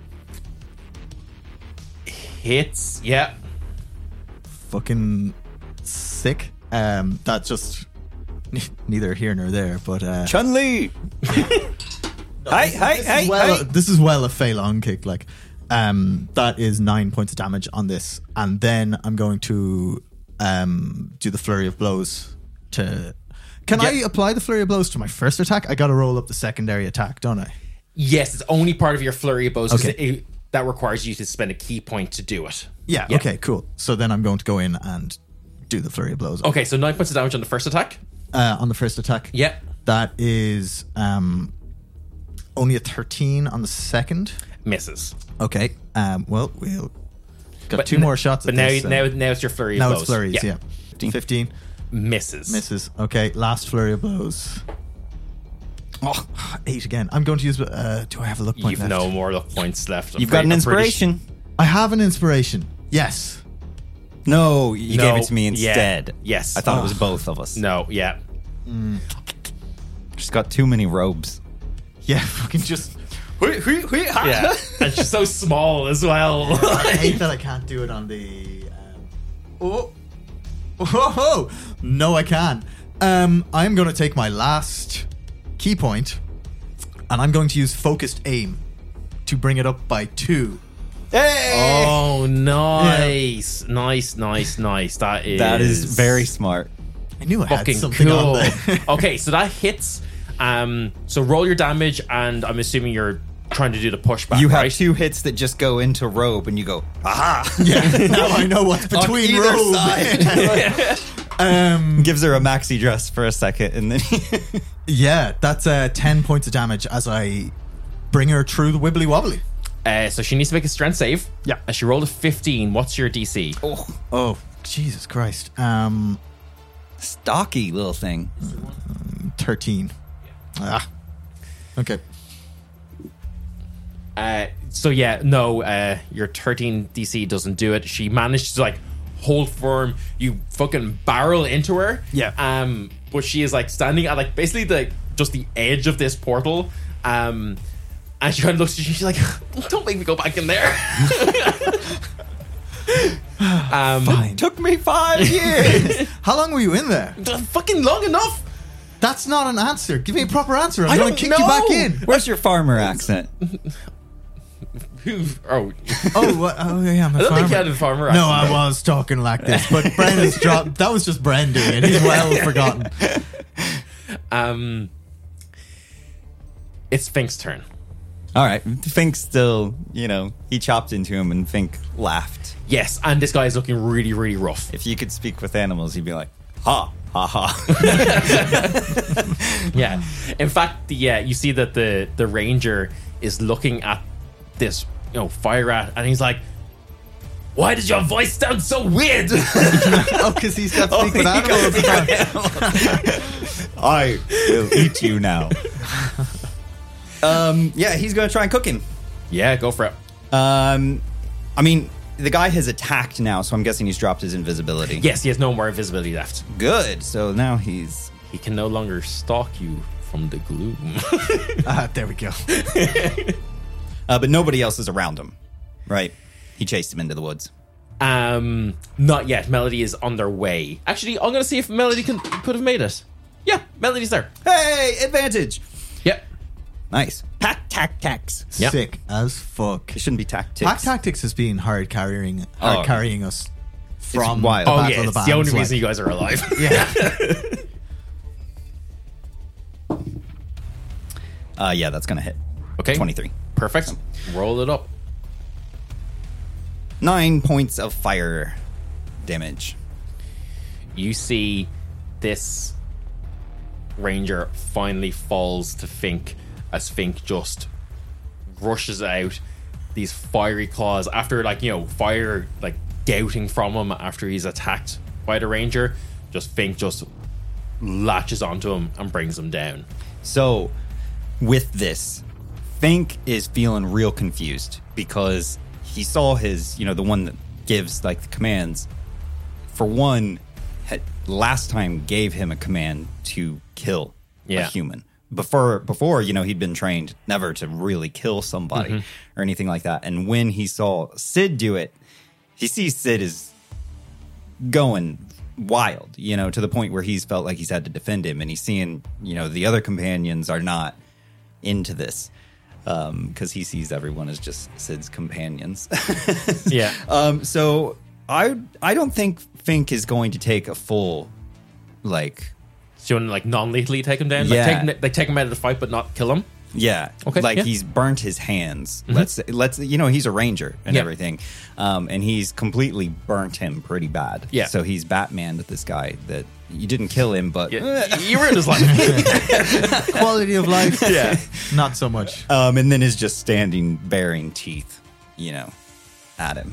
Hits. Yeah. Fucking sick. Um, that's just neither here nor there, but uh, Chun-Li! Hi, hi, this hi, is well, hi. this is well a Fei Long kick. Like, um, that is nine points of damage on this, and then I'm going to um do the flurry of blows. To can I Yeah. apply the flurry of blows to my first attack? I got to roll up the secondary attack, don't I? Yes, it's only part of your flurry of blows because Okay. it, that requires you to spend a key point to do it. Yeah, Yeah. Okay. Cool. So then I'm going to go in and do the flurry of blows. Okay, so nine points of damage on the first attack. Uh, on the first attack. Yeah. That is um only a thirteen on the second. Misses. Okay. Um. Well, we'll got But two n- more shots. But at now, this, uh, now, now it's your flurry now of it's blows. flurries. Yeah. Fifteen. Misses. Misses. Okay. Last flurry of blows. Oh, eight again. I'm going to use. Uh, do I have a look point You've left? no more luck points left. I'm You've got afraid- an I'm pretty inspiration. I have an inspiration. Yes. No, you No, gave it to me yeah, instead. yes. I thought it Oh. was both of us. No, yeah. She's got too many robes. Yeah. Fucking just. Yeah. And she's so small as well. I hate that I can't do it on the. Um, oh, oh, oh. No, I can. Um, I'm going to take my last key point, and I'm going to use focused aim to bring it up by two. Hey! Oh, nice, yeah. nice, nice, nice. That is that is very smart. I knew I fucking had something cool. on there. Okay, so that hits. Um, so roll your damage, and I'm assuming you're trying to do the pushback. You have right? two hits that just go into robe, and you go, aha! Yeah, now I know what's between On either robe. side. um, Gives her a maxi dress for a second, and then yeah, that's uh, ten points of damage as I bring her through the wibbly wobbly. Uh, so she needs to make a strength save. Yeah. And she rolled a fifteen. What's your D C? oh, Oh, Jesus Christ. Um, stocky little thing. thirteen. Ah. Okay. Uh, so yeah, no, uh, your thirteen D C doesn't do it. She managed to like hold firm. You fucking barrel into her. Yeah. Um, but she is like standing at like basically the just the edge of this portal. Um, and she kind of looks at you. She's like, "Don't make me go back in there." um, Fine. Took me five years. How long were you in there? fucking long enough. That's not an answer. Give me a proper answer. I'm I going don't to kick you back know. in. Where's your farmer accent? Who? Oh, Oh, what? Oh, yeah, I'm a I don't farmer. think you had a farmer. No, accent. I was talking like this, but Brendan's dropped. That was just Bren doing it. He's well forgotten. Um, it's Fink's turn. All right, Fink still, you know, he chopped into him, and Fink laughed. Yes, and this guy is looking really, really rough. If you could speak with animals, you'd be like, ha, ha, ha. Yeah. In fact, the, yeah, you see that the the ranger is looking at this, you know, fire rat, and he's like, "Why does your voice sound so weird?" Oh, because he's got to speak with animals. I will eat you now. um, yeah, he's going to try and cook him. Yeah, go for it. Um, I mean, the guy has attacked now, so I'm guessing he's dropped his invisibility. Yes, he has no more invisibility left. Good. So now he's... He can no longer stalk you from the gloom. Ah, there we go. Uh, but nobody else is around him, right? He chased him into the woods. um, not yet. Melody is on their way. Actually, I'm going to see if Melody can could have made it. Yeah, Melody's there. Hey, advantage! Yep. Nice. Pack tactics. Yep. Sick as fuck. It shouldn't be tactics. Pack Tactics has been hard carrying, hard Oh. carrying us from wild. the Oh, Battle yeah, of it's the the, Bands. only like- reason you guys are alive. yeah. Uh, yeah, that's going to hit. Okay. twenty-three. Perfect. Roll it up. Nine points of fire damage. You see this ranger finally falls to Fink as Fink just rushes out these fiery claws after, like, you know, fire like gouting from him after he's attacked by the ranger. Just Fink just latches onto him and brings him down. So, with this, Fink is feeling real confused because he saw his, you know, the one that gives like the commands. For one, had last time gave him a command to kill Yeah. a human. Before, before you know, he'd been trained never to really kill somebody Mm-hmm. or anything like that. And when he saw Sid do it, he sees Sid is going wild, you know, to the point where he's felt like he's had to defend him, and he's seeing, you know, the other companions are not into this um because he sees everyone as just Sid's companions. Yeah. um so I I don't think Fink is going to take a full like So you want to like non-lethally take him down? Yeah. Like take him, like take him out of the fight but not kill him? yeah Okay, like yeah. he's burnt his hands. Let's let's you know, he's a ranger and Yeah. everything, um and he's completely burnt him pretty bad. Yeah. So he's Batman with this guy that you didn't kill him, but Yeah. You ruined his life. Quality of life. Yeah. Not so much. um and then is just standing baring teeth, you know, at him.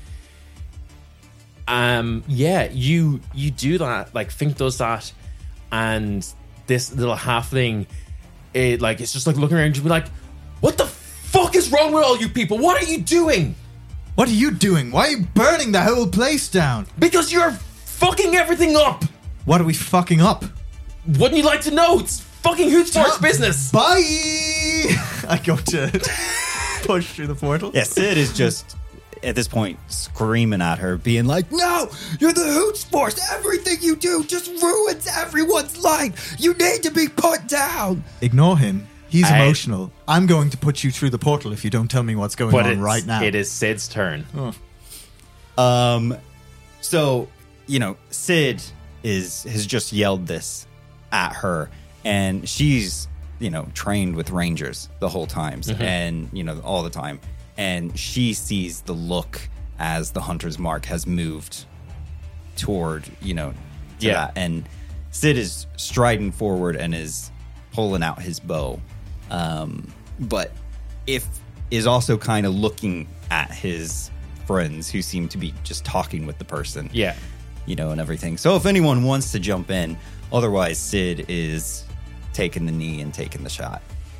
Um, yeah, you you do that. Like Fink does that, and this little halfling, it like it's just like looking around, and be like, "What the fuck is wrong with all you people? What are you doing? What are you doing? Why are you burning the whole place down? Because you're fucking everything up. What are we fucking up? Wouldn't you like to know? It's fucking Hootsmart's business." Bye! I go to push through the portal. Yeah, Sid is just at this point screaming at her, being like, "No, you're the Hoots Force. Everything you do just ruins everyone's life. You need to be put down." Ignore him. He's I- emotional. I'm going to put you through the portal if you don't tell me what's going But on it's, right now. it is Sid's turn. Um, so you know, Sid is has just yelled this at her, and she's you know trained with Rangers the whole time, Mm-hmm. and you know all the time, and she sees the look as the Hunter's Mark has moved toward you know to Yeah. that, and Sid is striding forward and is pulling out his bow, um, but if is also kind of looking at his friends who seem to be just talking with the person. Yeah. You know, and everything. So if anyone wants to jump in, otherwise Sid is taking the knee and taking the shot.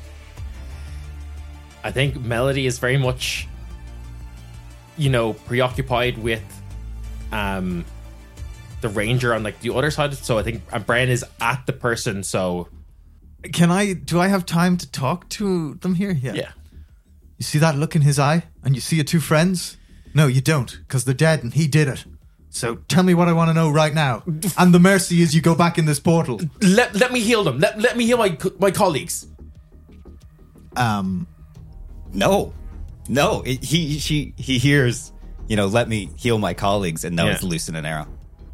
I think Melody is very much, you know, preoccupied with um the Ranger on like the other side. So I think and Bren is at the person. So Can I? Do I have time to talk to them here? Yeah. yeah, You see that look in his eye, and you see your two friends? No, you don't, because they're dead, and he did it. So tell me what I want to know right now. And the mercy is you go back in this portal. let let me heal them. Let let me heal my co- my colleagues. Um. No, no. It, he she he hears. You know, let me heal my colleagues, and now Yeah. it's loosen an arrow.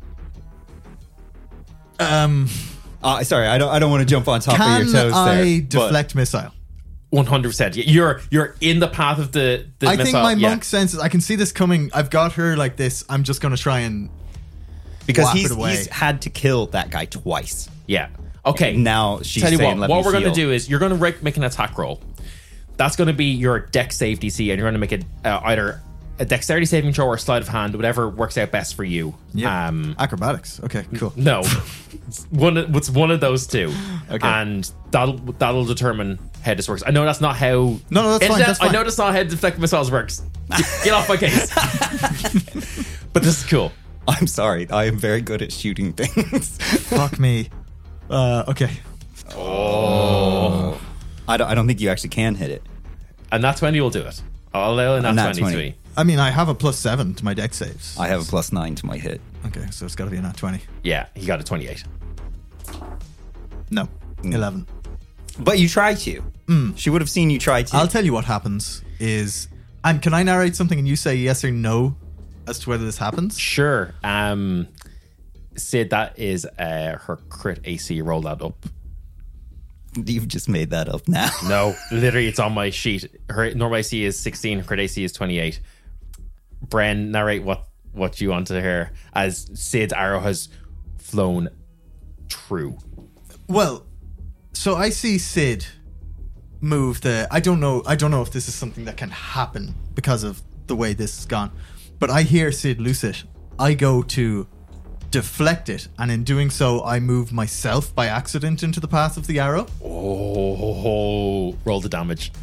Um. Uh, sorry, I don't. I don't want to jump on top Can of your toes I there. but- deflect missile? One hundred percent. You're you're in the path of the the I think missile. my yeah. monk senses. I can see this coming. I've got her like this. I'm just going to try and because whap he's, it away. he's had to kill that guy twice. Yeah. Okay. Now she's Tell you saying, what. let What me we're going to heal. do is you're going to make an attack roll. That's going to be your dex save D C, and you're going to make it uh, either a dexterity saving throw or a sleight of hand, whatever works out best for you. yeah. Um, Acrobatics. Okay, cool. no, it's one. of- It's one of those two, Okay. and that'll that'll determine how this works. I know that's not how. No, no, that's fine, Internet, that's I fine. know that's not how deflect missiles works. Get, get off my case. But this is cool. I'm sorry. I am very good at shooting things. Fuck me. Uh. Okay. I don't. I don't think you actually can hit it. And that twenty will do it. I'll allow in A that nat twenty. twenty. I mean, I have a plus seven to my dex saves. I have a plus nine to my hit. Okay, so it's got to be a nat twenty. Yeah, he got a twenty-eight. No, eleven. But you try to. She would have seen you try to. I'll tell you what happens is, and can I narrate something and you say yes or no as to whether this happens? Sure. Um, Sid, that is uh, her crit A C. Roll that up. You've just made that up now. No, literally, it's on my sheet. Her normal A C is sixteen. Her crit A C is twenty-eight. Bren, narrate what what you want to hear as Sid's arrow has flown true. Well, so I see Sid move the. I don't know. I don't know if this is something that can happen because of the way this has gone, but I hear Sid loose it. I go to deflect it, and in doing so, I move myself by accident into the path of the arrow. Oh, roll the damage.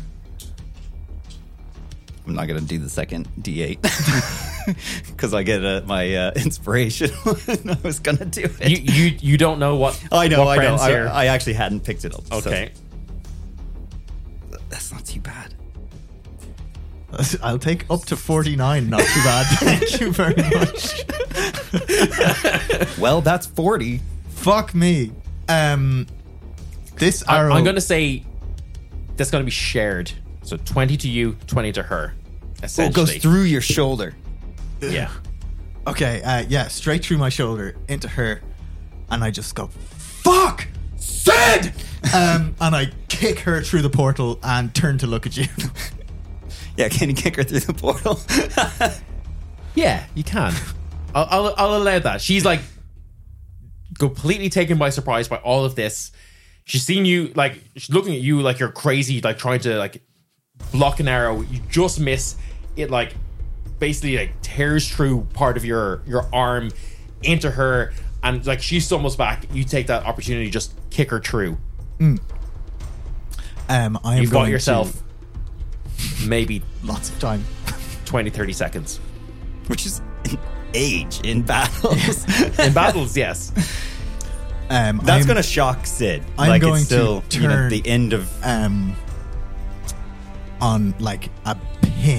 I'm not going to do the second D eight because I get uh, my uh, inspiration when I was going to do it. You you you don't know what. I know, what I know. Bren's I, here. I actually hadn't picked it up. so Okay. that's not too bad. I'll take up to forty-nine. Not too bad. Thank you very much. Well, that's forty. Fuck me. Um, this I, arrow. I'm going to say that's going to be shared. So twenty to you, twenty to her. Oh, it Essentially. goes through your shoulder. Yeah. Okay, uh, yeah, straight through my shoulder into her, and I just go, "Fuck, Sid!" um, and I kick her through the portal and turn to look at you. Yeah, can you kick her through the portal? Yeah, you can. I'll, I'll, I'll allow that. She's like completely taken by surprise by all of this. She's seen you, like, she's looking at you like you're crazy, like trying to like block an arrow. You just miss it, like basically like tears through part of your your arm into her, and like she stumbles back. You take that opportunity to just kick her through. Um, I am You've going got yourself to, maybe lots of time. twenty, thirty seconds. Which is an age in battles. In battles, yes. Um, That's I'm, going to shock Sid. I'm like going it's still, to you know, turn- the end of. um on like a pin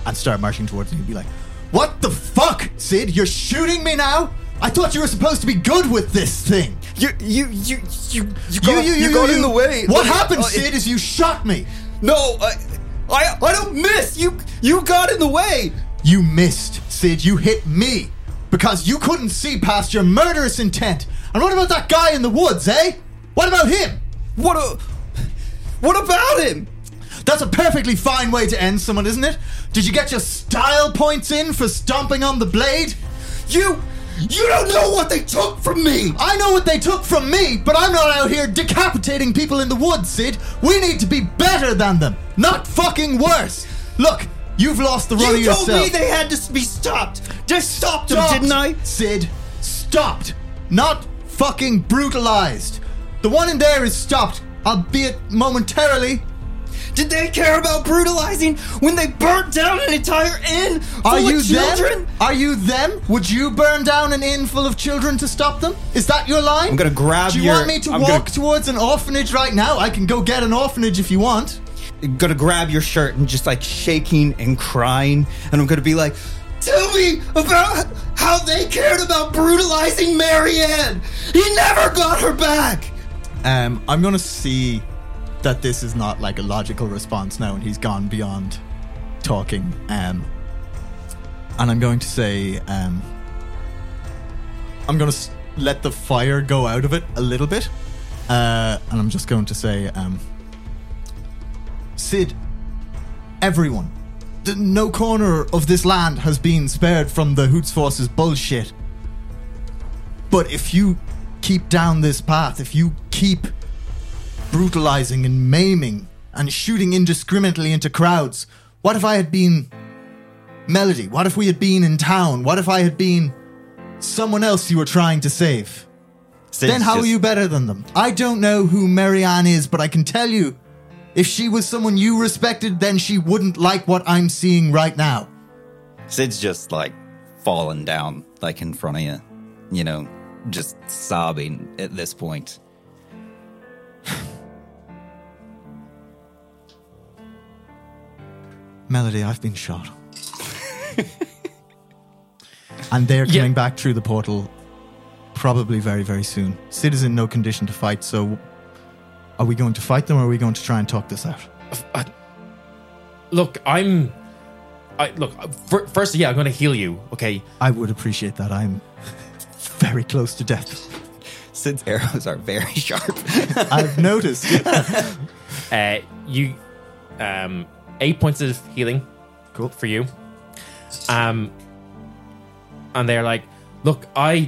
and start marching towards him and be like, "What the fuck, Sid? You're shooting me now? I thought you were supposed to be good with this thing. You, you, you, you, you got, you, you, you, you got you, in the way. What Like, happened, uh, Sid, is you shot me. No, I, I, I don't miss. You, you got in the way. You missed, Sid. You hit me because you couldn't see past your murderous intent. And what about that guy in the woods, eh? What about him? What a, what about him? That's a perfectly fine way to end someone, isn't it? Did you get your style points in for stomping on the blade? You, you don't know what they took from me. I know what they took from me, but I'm not out here decapitating people in the woods, Sid. We need to be better than them, not fucking worse. Look, you've lost the run of You yourself. told me they had to be stopped. Just stopped them, Stopped, didn't I? Sid, stopped. Not fucking brutalized. The one in there is stopped, albeit momentarily. Did they care about brutalizing when they burnt down an entire inn full Are you of children? them? Are you them? Would you burn down an inn full of children to stop them? Is that your line? I'm gonna grab Do you your- want me to I'm walk gonna- towards an orphanage right now? I can go get an orphanage if you want. I'm gonna grab your shirt and just like shaking and crying, and I'm gonna be like, "Tell me about how they cared about brutalizing Marianne. He never got her back." Um, I'm gonna see that this is not like a logical response now, and he's gone beyond talking. Um, and I'm going to say, um, I'm going to s- let the fire go out of it a little bit, uh, and I'm just going to say, um, Sid, everyone, th- no corner of this land has been spared from the Hoots Force's bullshit. But if you keep down this path, if you keep brutalizing and maiming and shooting indiscriminately into crowds, what if I had been Melody? What if we had been in town? What if I had been someone else you were trying to save? Sid's Then how just- are you better than them? I don't know who Marianne is, but I can tell you, if she was someone you respected, then she wouldn't like what I'm seeing right now. Sid's just like falling down, like in front of you, you know, just sobbing at this point. Melody, I've been shot. And they're Yeah. coming back through the portal probably very, very soon. Sid is in no condition to fight, so are we going to fight them or are we going to try and talk this out? I, look, I'm. I look. fir- First, yeah, I'm going to heal you. Okay. I would appreciate that. I'm very close to death. Sid's arrows are very sharp. I've noticed. Uh, you, um, eight points of healing. Cool. For you. Um, and they're like, look, I.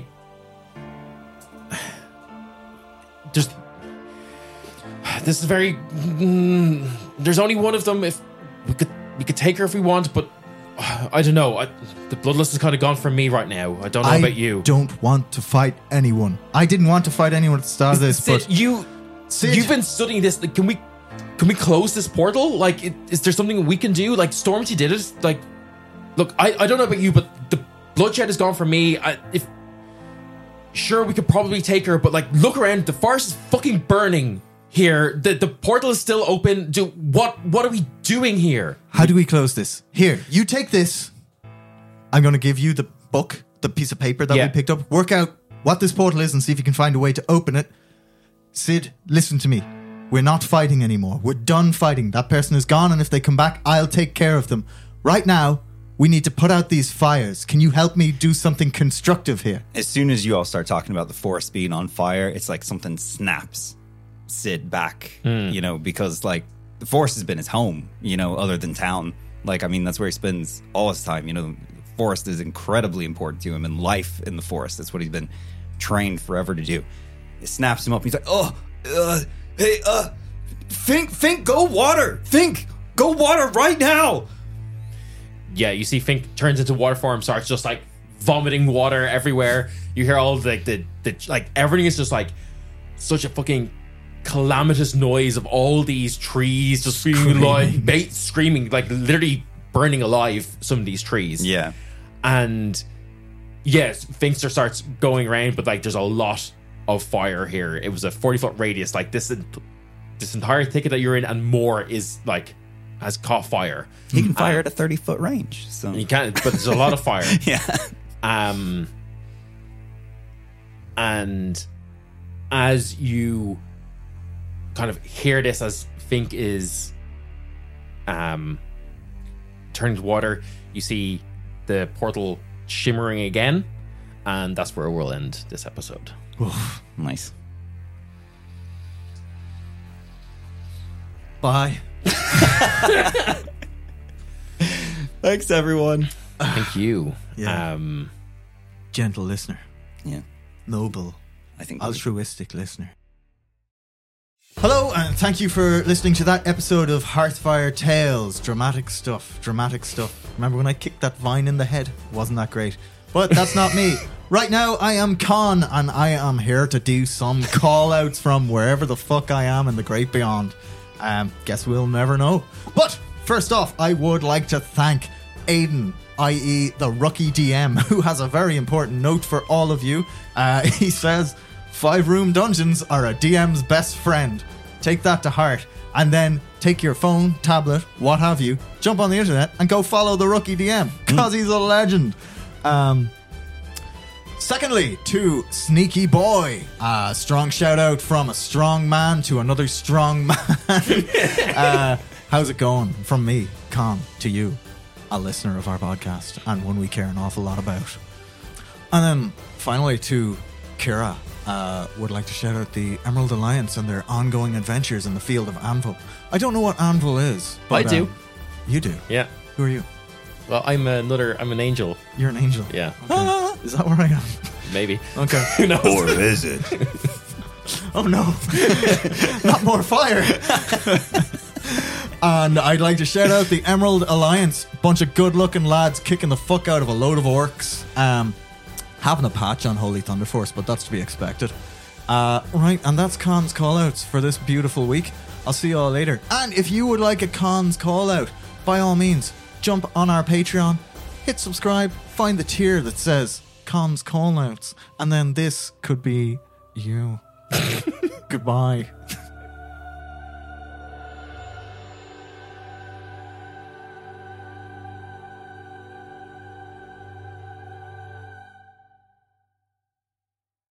Just. This is very. Mm, there's only one of them. If we could, we could take her if we want, but uh, I don't know. I, the bloodlust is kind of gone from me right now. I don't know I about you. don't want to fight anyone. I didn't want to fight anyone at the start of this, Sid, but you, Sid- you've been studying this. Like, can we, can we close this portal? Like, it, is there something we can do? Like, Stormzy did it. Like, look, I, I don't know about you, but the bloodshed is gone from me. I, if sure, we could probably take her, but like, look around. The forest is fucking burning here. The the portal is still open. Do what? What are we doing here? how do we close this? Here, you take this. I'm going to give you the book, the piece of paper that Yeah. we picked up. Work out what this portal is and see if you can find a way to open it. Sid, listen to me. We're not fighting anymore. We're done fighting. That person is gone, and if they come back, I'll take care of them. Right now, we need to put out these fires. Can you help me do something constructive here? As soon as you all start talking about the forest being on fire, it's like something snaps Sid back, you know, because like the forest has been his home, you know, other than town. Like, I mean, that's where he spends all his time. You know, the forest is incredibly important to him, and life in the forest. That's what he's been trained forever to do. It snaps him up. He's like, oh, uh, hey, uh, think, think, go water. Think, go water right now. Yeah, you see Fink turns into water form, starts just like vomiting water everywhere. You hear all the, the, the like, everything is just like such a fucking calamitous noise of all these trees just being like, ba- screaming, like literally burning alive some of these trees. Yeah. And yes, Finkster starts going around, but like there's a lot of fire here. It was a forty foot radius. Like this, this entire thicket that you're in and more is like has caught fire. He can fire at a thirty foot range. So You can't, but there's a lot of fire. yeah. Um, and as you kind of hear this, as Fink is um, turned to water, you see the portal shimmering again, and that's where we'll end this episode. Oof, nice. Bye. Thanks, everyone. Thank you. Yeah. Um, Gentle listener. Yeah, Noble. I think Altruistic listener. Hello, and thank you for listening to that episode of Hearthfire Tales. Dramatic stuff, dramatic stuff. Remember when I kicked that vine in the head? Wasn't that great? But that's not me. Right now, I am Con, and I am here to do some call-outs from wherever the fuck I am in the great beyond. Um, guess we'll never know. But first off, I would like to thank Aiden, that is the rookie D M, who has a very important note for all of you. Uh, he says, five room dungeons are a D M's best friend. Take that to heart. And then take your phone, tablet, what have you, jump on the internet and go follow the rookie D M, because he's a legend. Um... Secondly, to Sneaky Boy, a strong shout out from a strong man to another strong man. uh, how's it going? From me, Con, to you, a listener of our podcast and one we care an awful lot about. And then finally to Kira, uh, would like to shout out the Emerald Alliance and their ongoing adventures in the field of Anvil. I don't know what Anvil is, but I do. Um, you do? yeah. Who are you? Well, I'm another. I'm an angel. You're an angel. Yeah. Okay. Is that where I am? Maybe. Okay. Who knows? Or is it? Oh no, not more fire. And I'd like to shout out the Emerald Alliance, bunch of good looking lads kicking the fuck out of a load of orcs. Um, having a patch on Holy Thunder Force, but that's to be expected. Uh, right, and that's Con's callouts for this beautiful week. I'll see you all later. And if you would like a Con's callout, by all means, jump on our Patreon, hit subscribe, find the tier that says Con's callouts, and then this could be you. Goodbye.